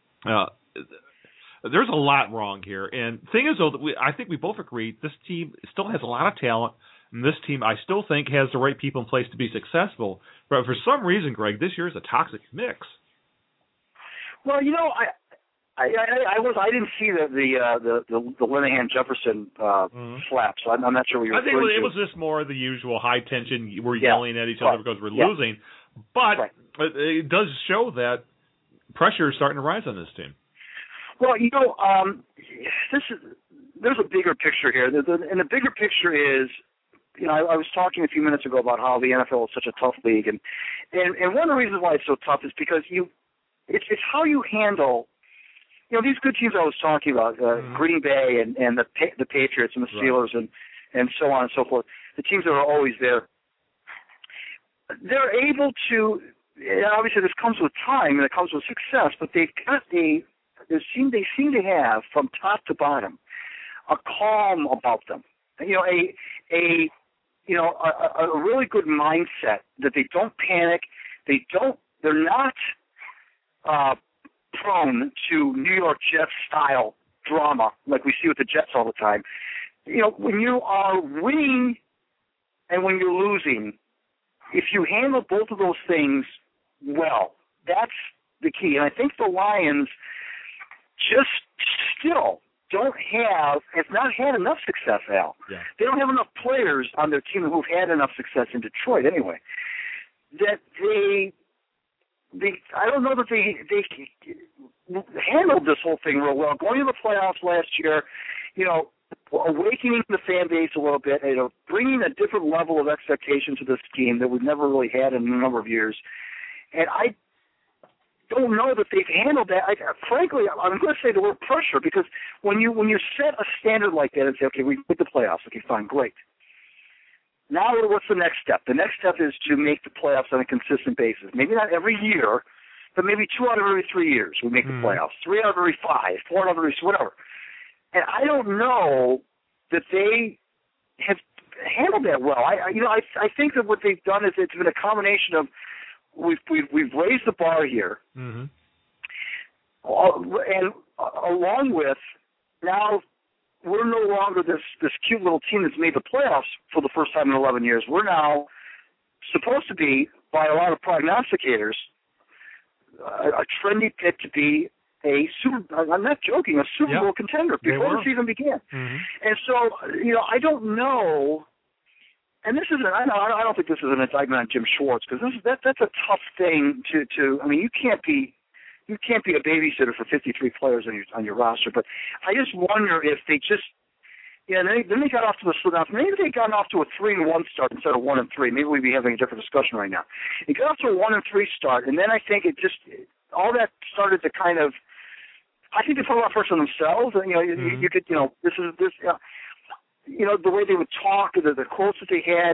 there's a lot wrong here. And the thing is, though, I think we both agree this team still has a lot of talent. And this team, I still think, has the right people in place to be successful. But for some reason, Greg, this year is a toxic mix. Well, I didn't see the Linehan Jefferson slap, so I'm not sure what you're referring to. I think it was just more the usual high tension. We're yelling at each other because we're losing. But it does show that pressure is starting to rise on this team. Well, there's a bigger picture here, and the bigger picture is, I was talking a few minutes ago about how the NFL is such a tough league, and one of the reasons why it's so tough is because it's how you handle. These good teams I was talking about, Green Bay and the Patriots and the Steelers and so on and so forth, the teams that are always there, they're able to, obviously this comes with time and it comes with success, but they seem to have, from top to bottom, a calm about them. A really good mindset that they don't panic, they're not prone to New York Jets style drama like we see with the Jets all the time. When you are winning and when you're losing, if you handle both of those things well, that's the key. And I think the Lions just still have not had enough success, Al. Yeah. They don't have enough players on their team who've had enough success in Detroit anyway, that I don't know that they handled this whole thing real well. Going to the playoffs last year, awakening the fan base a little bit, bringing a different level of expectation to this team that we've never really had in a number of years. And I don't know that they've handled that. Frankly, I'm going to say the word pressure, because when you set a standard like that and say, okay, we hit the playoffs, okay, fine, great. Now what's the next step? The next step is to make the playoffs on a consistent basis. Maybe not every year, but maybe 2 out of every 3 years we make the playoffs. 3 out of every 5, 4 out of every, whatever. And I don't know that they have handled that well. I think that what they've done is it's been a combination of we've raised the bar here, and along with now we're no longer this cute little team that's made the playoffs for the first time in 11 years. We're now supposed to be, by a lot of prognosticators, a trendy pick to be I'm not joking, a Super Bowl contender before the season began. Mm-hmm. And so, I don't know, and this isn't, I don't think this is an indictment on Jim Schwartz, because that's a tough thing to I mean, you can't be a babysitter for 53 players on your roster, but I just wonder if they just, then they got off to the slow down. Maybe they got off to a 3-1 start instead of 1-3. Maybe we'd be having a different discussion right now. They got off to a 1-3 start, and then I think all that started to kind of, I think they put a lot of pressure on themselves. And you could, this, the way they would talk, the quotes that they had,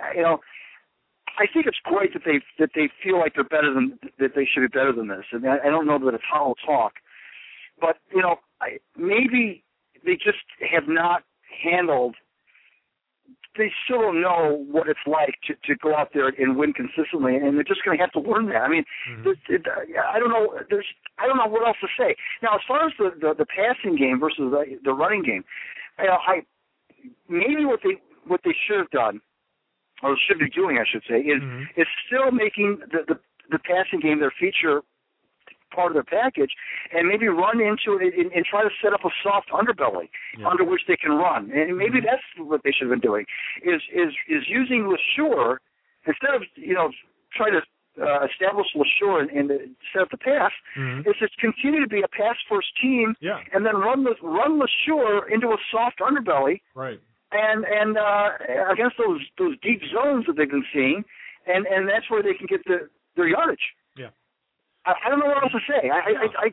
I think it's great that they feel like they're better than that. They should be better than this. And I don't know that it's hollow talk, but maybe they just have not handled. They still don't know what it's like to go out there and win consistently, and they're just going to have to learn that. I mean, I don't know. I don't know what else to say. Now, as far as the passing game versus the running game, maybe what they should have done, or should be doing, I should say, is still making the passing game their feature part of their package, and maybe run into it and try to set up a soft underbelly under which they can run. And maybe that's what they should have been doing, is using LeSure instead of trying to establish LeSure and set up the pass. Is just continue to be a pass first team, and then run LeSure into a soft underbelly, right? And against those deep zones that they've been seeing, and that's where they can get their yardage. Yeah, I don't know what else to say. I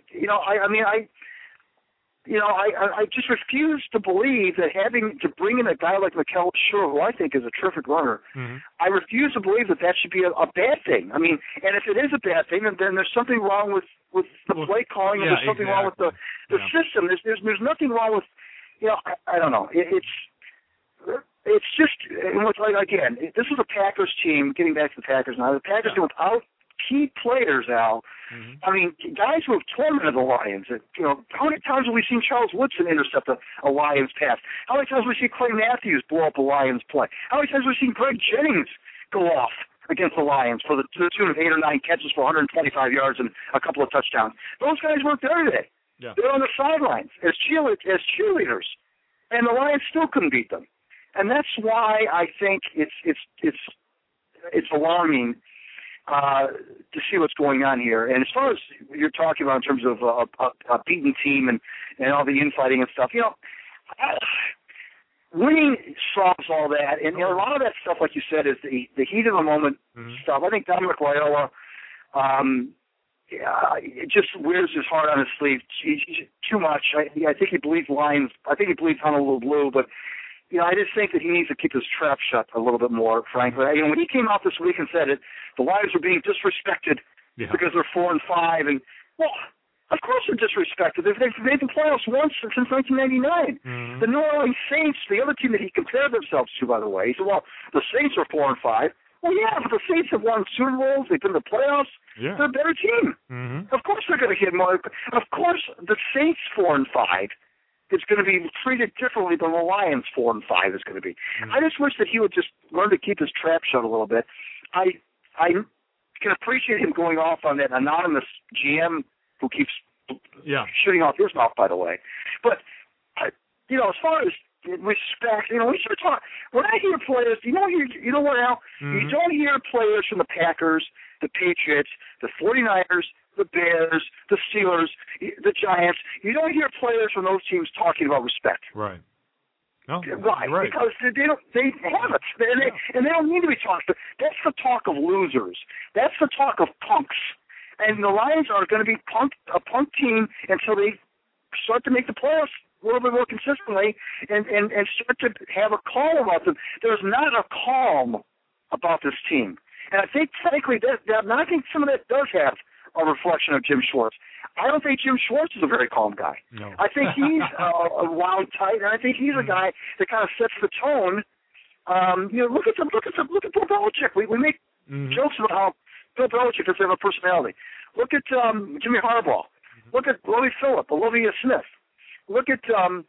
just refuse to believe that having to bring in a guy like Mikel LeSure, who I think is a terrific runner, I refuse to believe that should be a bad thing. I mean, and if it is a bad thing, then there's something wrong with the play calling, and there's something wrong with the system. There's nothing wrong with, I don't know. It's just, again, this is a Packers team, getting back to the Packers now. The Packers without key players, Al. I mean, guys who have tormented the Lions. How many times have we seen Charles Woodson intercept a Lions pass? How many times have we seen Clay Matthews blow up a Lions play? How many times have we seen Greg Jennings go off against the Lions to the tune of 8 or 9 catches for 125 yards and a couple of touchdowns? Those guys weren't there today. Yeah. They're on the sidelines as cheerleaders, and the Lions still couldn't beat them. And that's why I think it's alarming to see what's going on here. And as far as you're talking about in terms of a beaten team and all the infighting and stuff, winning solves all that. And a lot of that stuff, like you said, is the heat of the moment stuff. I think Dominic Loyola it just wears his heart on his sleeve too much. I think he believes Lions. I think he believes Honolulu Blue, but I just think that he needs to keep his trap shut a little bit more, frankly. When he came out this week and said it, the Lions were being disrespected because they're 4-5, and well, of course they're disrespected. They've made the playoffs once since 1999. The New Orleans Saints, the other team that he compared themselves to, by the way, he said, well, the Saints are 4-5. Well, yeah, but the Saints have won Super Bowls. They've been in the playoffs. Yeah. They're a better team. Of course they're going to hit more. Of course the Saints 4-5 is going to be treated differently than the Lions 4-5 is going to be. I just wish that he would just learn to keep his trap shut a little bit. I can appreciate him going off on that anonymous GM who keeps shooting off his mouth, by the way. But, as far as respect, we should talk. When I hear players, you know what, Al? You don't hear players from the Packers, the Patriots, the 49ers, the Bears, the Steelers, the Giants. You don't hear players from those teams talking about respect. Right. No, why? Right. Because they have it, and they don't need to be talked to. That's the talk of losers. That's the talk of punks. And the Lions are going to be a punk team until they start to make the playoffs a little bit more consistently and start to have a calm about them. There's not a calm about this team. And I think, frankly, I think some of that does have a reflection of Jim Schwartz. I don't think Jim Schwartz is a very calm guy. No. I think he's a wild type, and I think he's a guy that kind of sets the tone. Look at Bill Belichick. We make jokes about how Bill Belichick doesn't have a personality. Look at Jimmy Harbaugh. Look at Lovie Phillip, Olivia Smith. Look at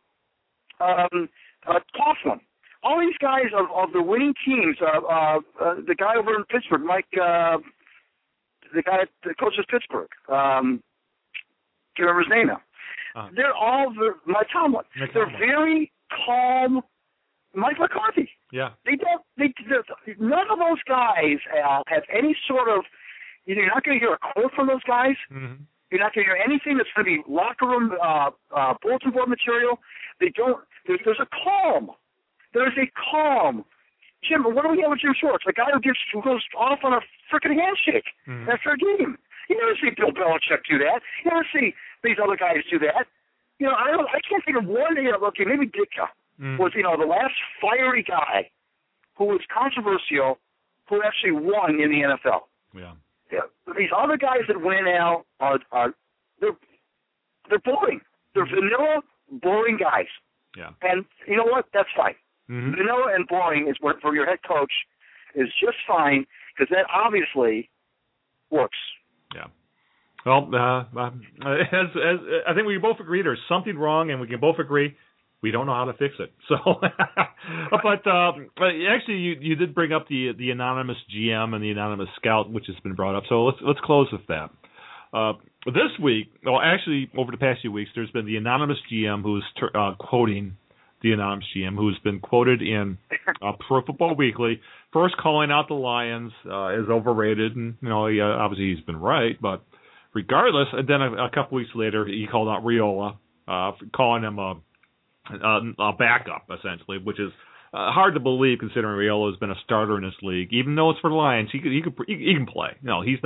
Coughlin. All these guys of the winning teams, the guy over in Pittsburgh, Mike, the guy that coaches Pittsburgh, can't remember his name now. They're all Mike Tomlin. They're very calm. Mike McCarthy. Yeah. None of those guys, Al, have any sort of. You're not going to hear a quote from those guys. You're not going to hear anything that's going to be locker room bulletin board material. They don't. There's a calm. There's a calm. Jim, what do we have with Jim Schwartz? A guy who goes off on a freaking handshake after a game. You never see Bill Belichick do that. You never see these other guys do that. I can't think of one. Okay, maybe Ditka was the last fiery guy who was controversial, who actually won in the NFL. Yeah. These other guys that win now they're boring. They're vanilla, boring guys. Yeah. And you know what? That's fine. Vanilla and boring is what for your head coach is just fine because that obviously works. Yeah. Well, as I think we both agree there's something wrong, and we can both agree we don't know how to fix it. So, but actually, you did bring up the anonymous GM and the anonymous scout, which has been brought up. So let's close with that. This week, actually, over the past few weeks, there's been the anonymous GM who's quoting the anonymous GM who's been quoted in Pro Football Weekly, first calling out the Lions as overrated, and obviously he's been right, but regardless, and then a couple weeks later he called out Raiola, calling him a backup essentially, which is hard to believe considering Raiola has been a starter in this league. Even though it's for the Lions, he can play. No, he's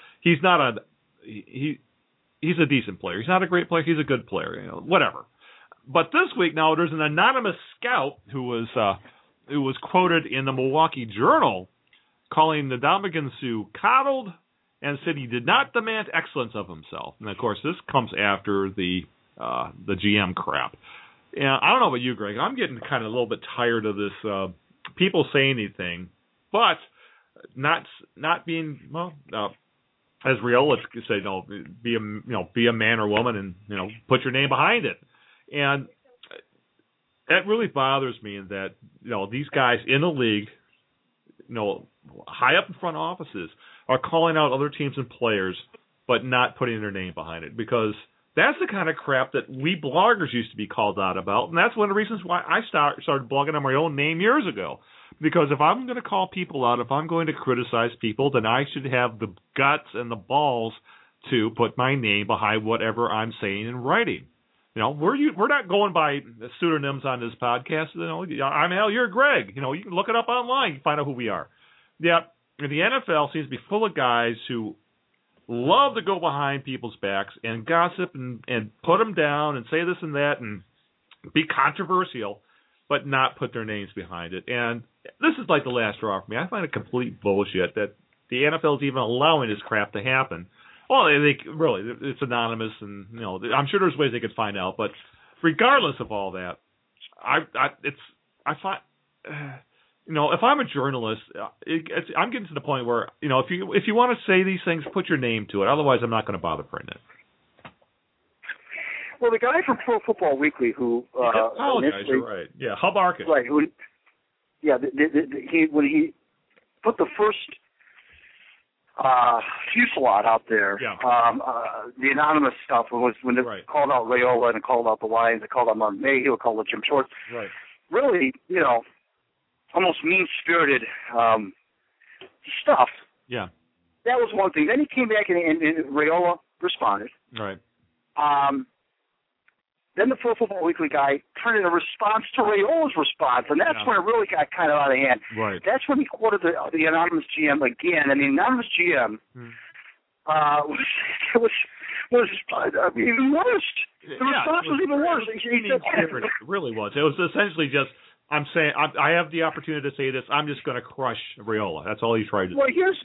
a decent player. He's not a great player. He's a good player. Whatever. But this week now, there's an anonymous scout who was quoted in the Milwaukee Journal calling Ndamukong Suh coddled and said he did not demand excellence of himself. And of course, this comes after the GM crap. And I don't know about you, Greg. I'm getting kind of a little bit tired of this people saying anything, but not being as Raiola said, be a man or woman, and put your name behind it. And that really bothers me in that these guys in the league, high up in front offices, are calling out other teams and players, but not putting their name behind it, because that's the kind of crap that we bloggers used to be called out about, and that's one of the reasons why I started blogging on my own name years ago. Because if I'm going to call people out, if I'm going to criticize people, then I should have the guts and the balls to put my name behind whatever I'm saying and writing. We're not going by pseudonyms on this podcast. I'm Al, you're Greg. You can look it up online, you can find out who we are. Yeah, the NFL seems to be full of guys who love to go behind people's backs and gossip and put them down and say this and that and be controversial, but not put their names behind it. And this is like the last straw for me. I find it complete bullshit that the NFL is even allowing this crap to happen. Well, it's anonymous, and I'm sure there's ways they could find out. But regardless of all that, I find if I'm a journalist, I'm getting to the point where if you want to say these things, put your name to it. Otherwise, I'm not going to bother printing it. Well, the guy from Pro Football Weekly who you're right. Yeah, Hub Arkin. Right. When he put the first fusillade out there, the anonymous stuff was when they called out Raiola and it called out the Lions, it called out Martin Mayhew, it called out Jim Schwartz. Right. Really, almost mean-spirited stuff. Yeah. That was one thing. Then he came back and Raiola responded. Right. Then the Pro Football Weekly guy turned in a response to Raiola's response, and that's when it really got kind of out of hand. Right. That's when he quoted the anonymous GM again, and the anonymous GM was even worse. The response was even worse. It really was. It was essentially just, I'm saying, I have the opportunity to say this. I'm just going to crush Raiola. That's all he tried to do. Well, here's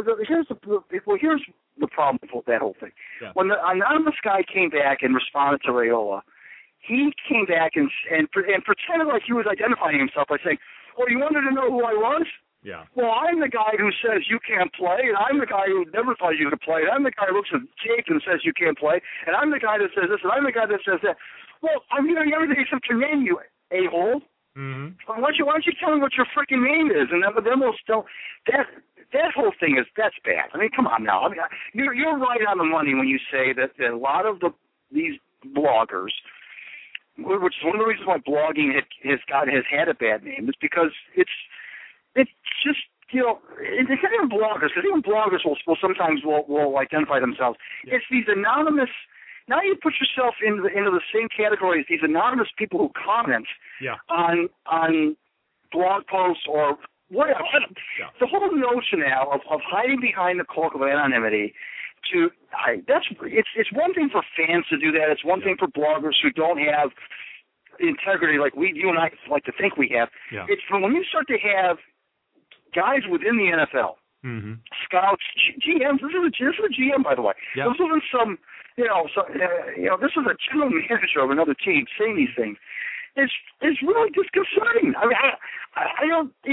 the problem with that whole thing. Yeah. When the anonymous guy came back and responded to Raiola, he came back and pretended like he was identifying himself by saying, "Oh, you wanted to know who I was? Yeah. Well, I'm the guy who says you can't play, and I'm the guy who never thought you could play, and I'm the guy who looks at tape and says you can't play, and I'm the guy that says this, and I'm the guy that says that." Well, I'm hearing everything except your name, you a-hole. Mm-hmm. Why don't you tell me what your freaking name is, and then we'll still that whole thing that's bad. I mean, come on now. I mean, you're right on the money when you say that a lot of these bloggers, which is one of the reasons why blogging has had a bad name, is because it's just it's not even bloggers, because even bloggers will sometimes will identify themselves. Yeah. It's these anonymous. Now you put yourself into the same category as these anonymous people who comment on blog posts or whatever. Yeah. The whole notion now of hiding behind the cloak of anonymity. It's one thing for fans to do that. It's one thing for bloggers who don't have integrity like you and I like to think we have. Yeah. It's when you start to have guys within the NFL, scouts, GMs. This is a GM, by the way. Yeah. This isn't some. This is a general manager of another team saying these things. It's really disconcerting. I mean, I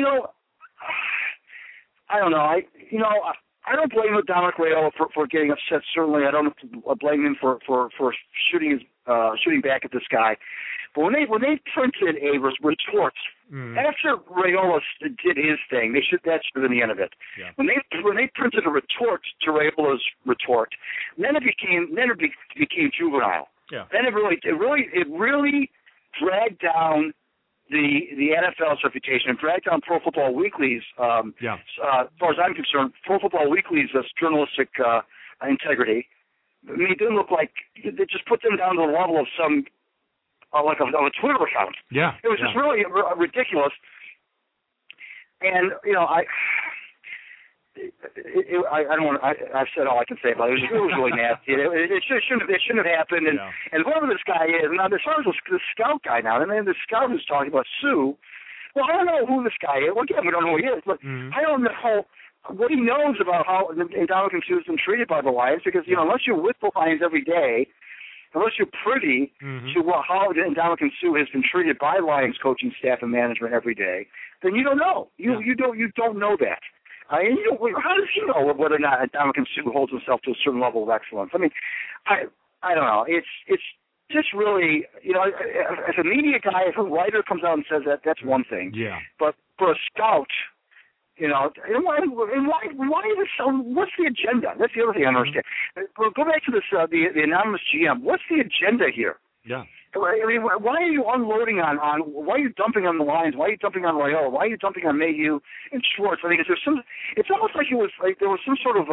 don't know. I don't blame Dominic Raiola for getting upset. Certainly, I don't blame him for shooting back at this guy. But when they printed a retort after Raiola did his thing, that should have been the end of it. Yeah. When they printed a retort to Raiola's retort, then it became juvenile. Yeah. Then it really dragged down the NFL's reputation and dragged down Pro Football Weekly's. As far as I'm concerned, Pro Football Weekly's journalistic integrity. I mean, it didn't look like they just put them down to the level of some. Of a Twitter account. Yeah. It was just really ridiculous. And, I don't want to, I've said all I can say about it. It was really nasty. It shouldn't have happened. And whoever this guy is, now as far as the scout guy now, and then the scout who's talking about Sue, well, I don't know who this guy is. Well, again, we don't know who he is, but I don't know what he knows about how Ndamukong Suh has been treated by the Lions, because, unless you're with the Lions every day, unless you're privy to how Ndamukong Suh has been treated by Lions coaching staff and management every day, then you don't know. You don't know that. How does he know whether or not Ndamukong Suh holds himself to a certain level of excellence? I mean, I don't know. It's just really, as a media guy, if a writer comes out and says that, that's one thing. Yeah. But for a scout, and why is it so? What's the agenda? That's the other thing I don't understand. Go back to this, the anonymous GM. What's the agenda here? Yeah. I mean, why are you unloading on? Why are you dumping on the Lions? Why are you dumping on Raiola? Why are you dumping on Mayhew and Schwartz? I mean, it's almost like there was some sort of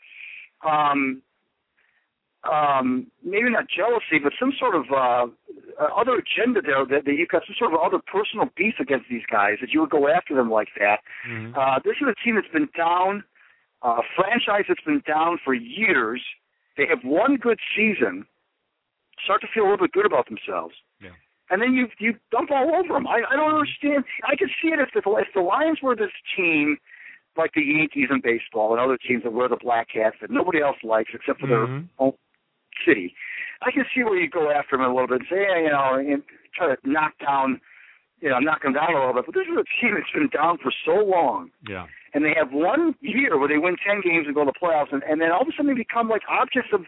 maybe not jealousy, but some sort of other agenda there that you've got some sort of other personal beef against these guys, that you would go after them like that. Mm-hmm. This is a team that's been down, a franchise that's been down for years. They have one good season, start to feel a little bit good about themselves. Yeah. And then you dump all over them. I don't understand. I could see it if the Lions were this team like the Yankees in baseball and other teams that wear the black hats that nobody else likes except for their own city. I can see where you go after them a little bit and say, and try to knock them down a little bit. But this is a team that's been down for so long. Yeah. And they have 1 year where they win 10 games and go to the playoffs, and then all of a sudden they become like objects of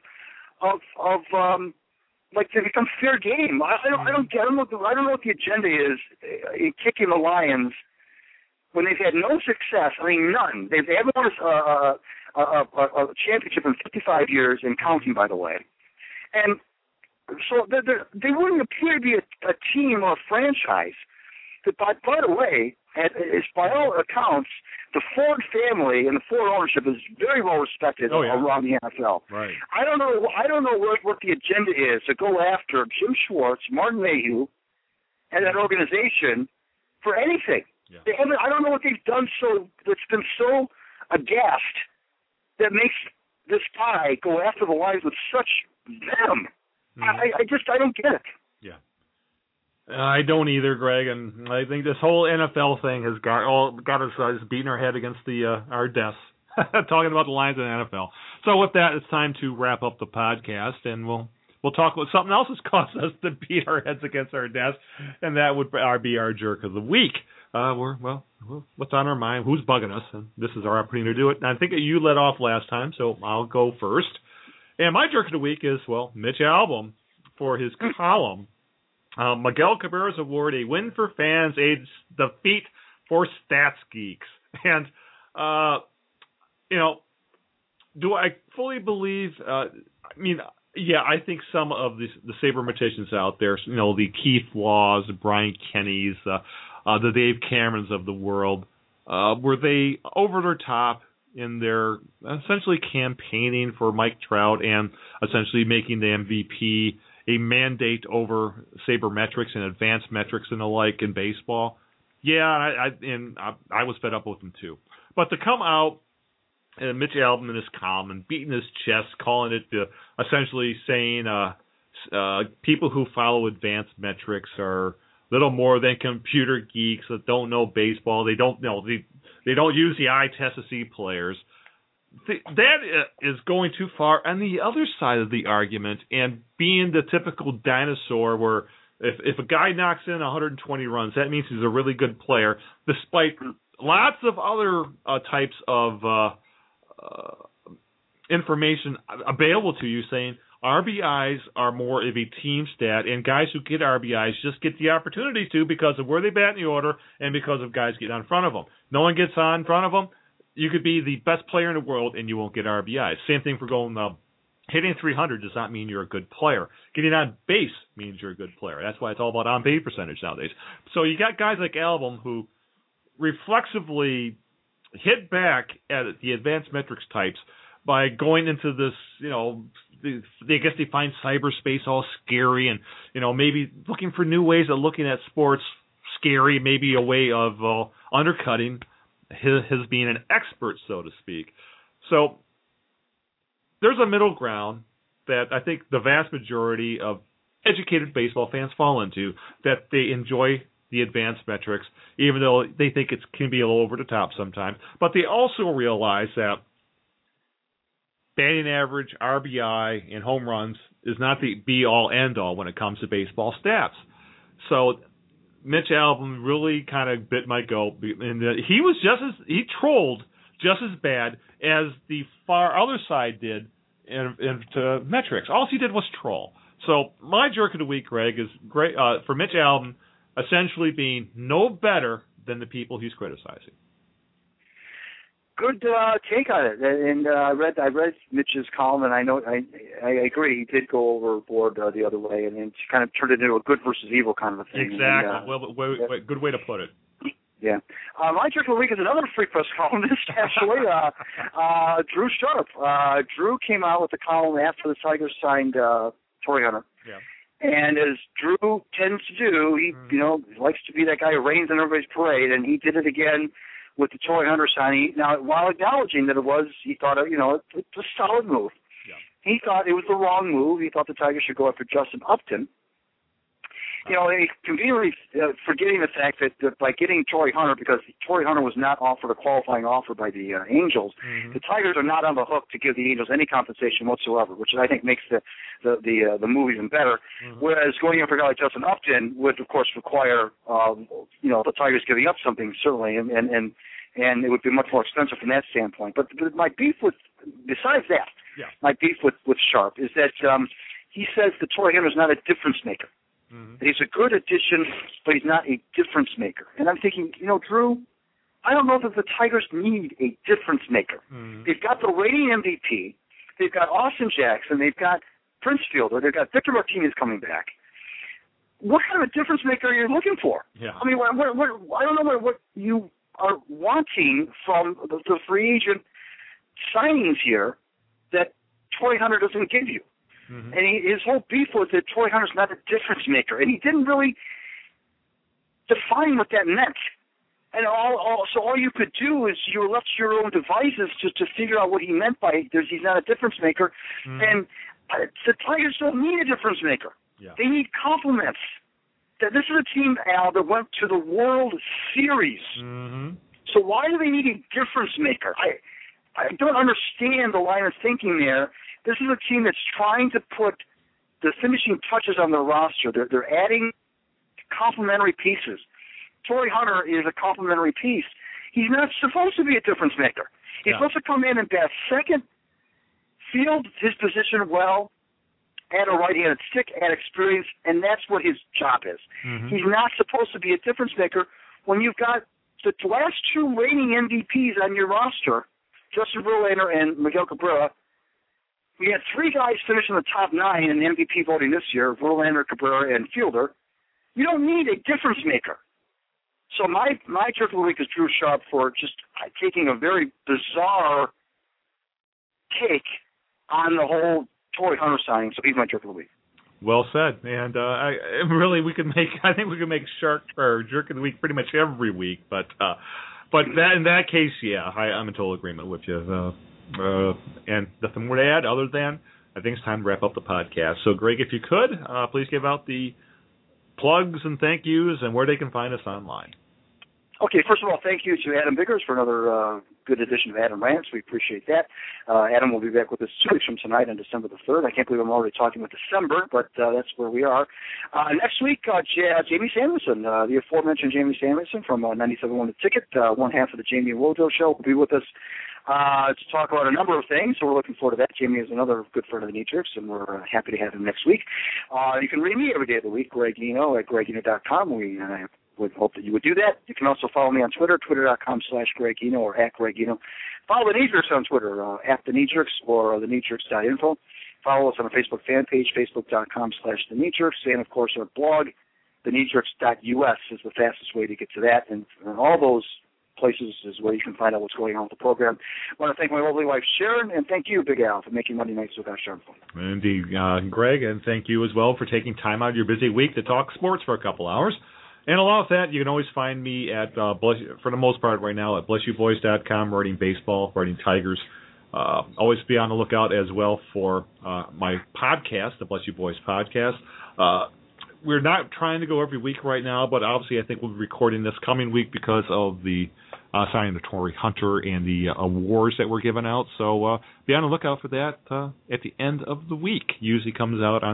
like they become fair game. I don't know what the agenda is in kicking the Lions when they've had no success. I mean, none. They haven't won a championship in 55 years and counting, by the way. And so they wouldn't appear to be a team or a franchise. By the way, by all accounts, the Ford family and the Ford ownership is very well respected around the NFL. Right. I don't know what the agenda is to go after Jim Schwartz, Martin Mayhew, and that organization for anything. Yeah. I don't know what they've done that's been so aghast that makes this guy go after the Lions with such venom. Mm-hmm. I don't get it. Yeah. I don't either, Greg, and I think this whole NFL thing has got us beating our head against our desks, talking about the Lions and the NFL. So with that, it's time to wrap up the podcast, and we'll talk about something else that's caused us to beat our heads against our desks, and that would be our jerk of the week. What's on our mind? Who's bugging us? And this is our opportunity to do it. And I think you led off last time, so I'll go first. And my jerk of the week is, Mitch Albom for his column. Miguel Cabrera's Award, a win for fans, a defeat for stats geeks. And, do I fully believe, I think some of the sabermetricians out there, the Keith Laws, the Brian Kennys, the Dave Camerons of the world, were they over their top in their essentially campaigning for Mike Trout and essentially making the MVP a mandate over sabermetrics and advanced metrics and the like in baseball? Yeah, I was fed up with them too. But to come out and Mitch Albom in his column and beating his chest, calling it essentially saying people who follow advanced metrics are little more than computer geeks that don't know baseball. They don't use the eye test to see players. That is going too far on the other side of the argument and being the typical dinosaur where if a guy knocks in 120 runs, that means he's a really good player, despite lots of other types of information available to you saying RBIs are more of a team stat, and guys who get RBIs just get the opportunity to because of where they bat in the order and because of guys getting on front of them. No one gets on front of them. You could be the best player in the world and you won't get RBIs. Same thing for going hitting 300 does not mean you're a good player. Getting on base means you're a good player. That's why it's all about on-base percentage nowadays. So you got guys like Albom who reflexively hit back at the advanced metrics types by going into this, I guess they find cyberspace all scary and, maybe looking for new ways of looking at sports scary, maybe a way of undercutting his being an expert, so to speak. So there's a middle ground that I think the vast majority of educated baseball fans fall into, that they enjoy the advanced metrics, even though they think it can be a little over the top sometimes. But they also realize that batting average, RBI, and home runs is not the be-all, end-all when it comes to baseball stats. So Mitch Albom really kind of bit my goat, and he trolled just as bad as the far other side did into metrics. All he did was troll. So my jerk of the week, Greg, is great for Mitch Albom, essentially being no better than the people he's criticizing. Good take on it, and I read Mitch's column, and I agree. He did go overboard the other way, and then kind of turned it into a good versus evil kind of a thing. Exactly. Good way to put it. Yeah. My jerk of the week is another Free Press columnist, actually, Drew Sharp. Drew came out with a column after the Tigers signed Torrey Hunter. Yeah. And as Drew tends to do, he likes to be that guy who rains on everybody's parade, and he did it again with the Torrey Hunter signing. Now, while acknowledging that he thought, it's a solid move. Yeah. He thought it was the wrong move. He thought the Tigers should go after Justin Upton. Conveniently forgetting the fact that by getting Torrey Hunter, because Torrey Hunter was not offered a qualifying offer by the Angels, the Tigers are not on the hook to give the Angels any compensation whatsoever, which I think makes the move even better. Whereas going after a guy like Justin Upton would, of course, require the Tigers giving up something, certainly, and it would be much more expensive from that standpoint. But my beef besides that, my beef with Sharp is that he says that Torrey Hunter is not a difference maker. He's a good addition, but he's not a difference maker. And I'm thinking, Drew, I don't know that the Tigers need a difference maker. They've got the reigning MVP. They've got Austin Jackson. They've got Prince Fielder. They've got Victor Martinez coming back. What kind of a difference maker are you looking for? Yeah. I mean, I don't know what you are wanting from the free agent signings here that Torrey Hunter doesn't give you. And his whole beef was that Torrey Hunter's not a difference maker, and he didn't really define what that meant. And so all you could do is you were left to your own devices to figure out what he meant by he's not a difference maker. And the Tigers don't need a difference maker. Yeah. They need compliments. This is a team, Al, that went to the World Series. So why do they need a difference maker? I don't understand the line of thinking there. This is a team that's trying to put the finishing touches on their roster. They're adding complementary pieces. Torrey Hunter is a complementary piece. He's not supposed to be a difference maker. He's supposed to come in and bat second, field his position well, add a right-handed stick, add experience, and that's what his job is. He's not supposed to be a difference maker when you've got the last two reigning MVPs on your roster, Justin Verlander and Miguel Cabrera. We had three guys finish in the top 9 in the MVP voting this year, Verlander, Cabrera, and Fielder. You don't need a difference maker. So my jerk of the week is Drew Sharp for just taking a very bizarre take on the whole Torrey Hunter signing. So he's my jerk of the week. Well said. And I think we could make Shark or jerk of the week pretty much every week. But that in that case, I'm in total agreement with you. And nothing more to add other than I think it's time to wrap up the podcast. So, Greg, if you could, please give out the plugs and thank yous and where they can find us online. Okay, first of all, thank you to Adam Biggers for another good edition of Adam Rants. We appreciate that. Adam will be back with us 2 weeks from tonight on December the 3rd. I can't believe I'm already talking about December, but that's where we are. Next week, Jamie Samuelson, the aforementioned Jamie Samuelson from 97.1 The Ticket, one half of the Jamie Wojo Show, will be with us to talk about a number of things, so we're looking forward to that. Jamie is another good friend of the Knee Jerks, and we're happy to have him next week. You can read me every day of the week, Greg Eno at gregeno.com. We would hope that you would do that. You can also follow me on Twitter, twitter.com/Greg Eno or at Greg Eno. Follow the Knee Jerks on Twitter, at the Knee Jerks or thenekneejerks.info. Follow us on our Facebook fan page, facebook.com/the Knee Jerks, and of course our blog, thenekneejerks.us is the fastest way to get to that, and all those places is where you can find out what's going on with the program. I want to thank my lovely wife, Sharon, and thank you, Big Al, for making Monday nights so gosh darn fun. Indeed, Greg, and thank you as well for taking time out of your busy week to talk sports for a couple hours. And along with that, you can always find me at, for the most part right now, at blessyouboys.com, writing baseball, writing Tigers. Always be on the lookout as well for my podcast, the Bless You Boys podcast. We're not trying to go every week right now, but obviously I think we'll be recording this coming week because of the signing of Torrey Hunter and the awards that were given out. So be on the lookout for that at the end of the week. Usually comes out on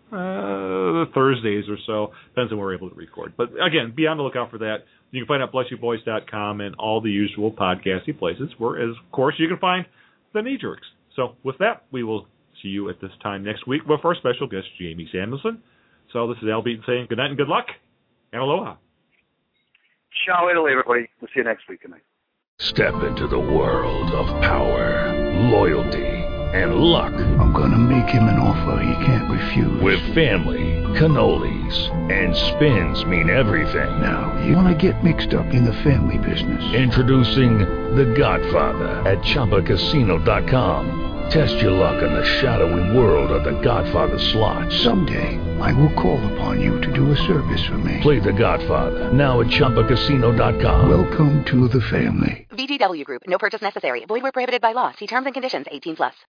Thursdays or so. Depends on when we're able to record. But again, be on the lookout for that. You can find out blessyouboys.com and all the usual podcasting places, where, of course, you can find the Knee Jerks. So with that, we will see you at this time next week with our special guest, Jamie Samuelson. So this is Al Beaton saying good night and good luck, and aloha. Ciao, Italy, everybody. We'll see you next week. Good night. Step into the world of power, loyalty, and luck. I'm going to make him an offer he can't refuse. With family, cannolis, and spins mean everything. Now, you want to get mixed up in the family business. Introducing The Godfather at ChumbaCasino.com. Test your luck in the shadowy world of The Godfather slot. Someday, I will call upon you to do a service for me. Play The Godfather now at ChumbaCasino.com. Welcome to the family. VGW Group. No purchase necessary. Void where prohibited by law. See terms and conditions. 18+.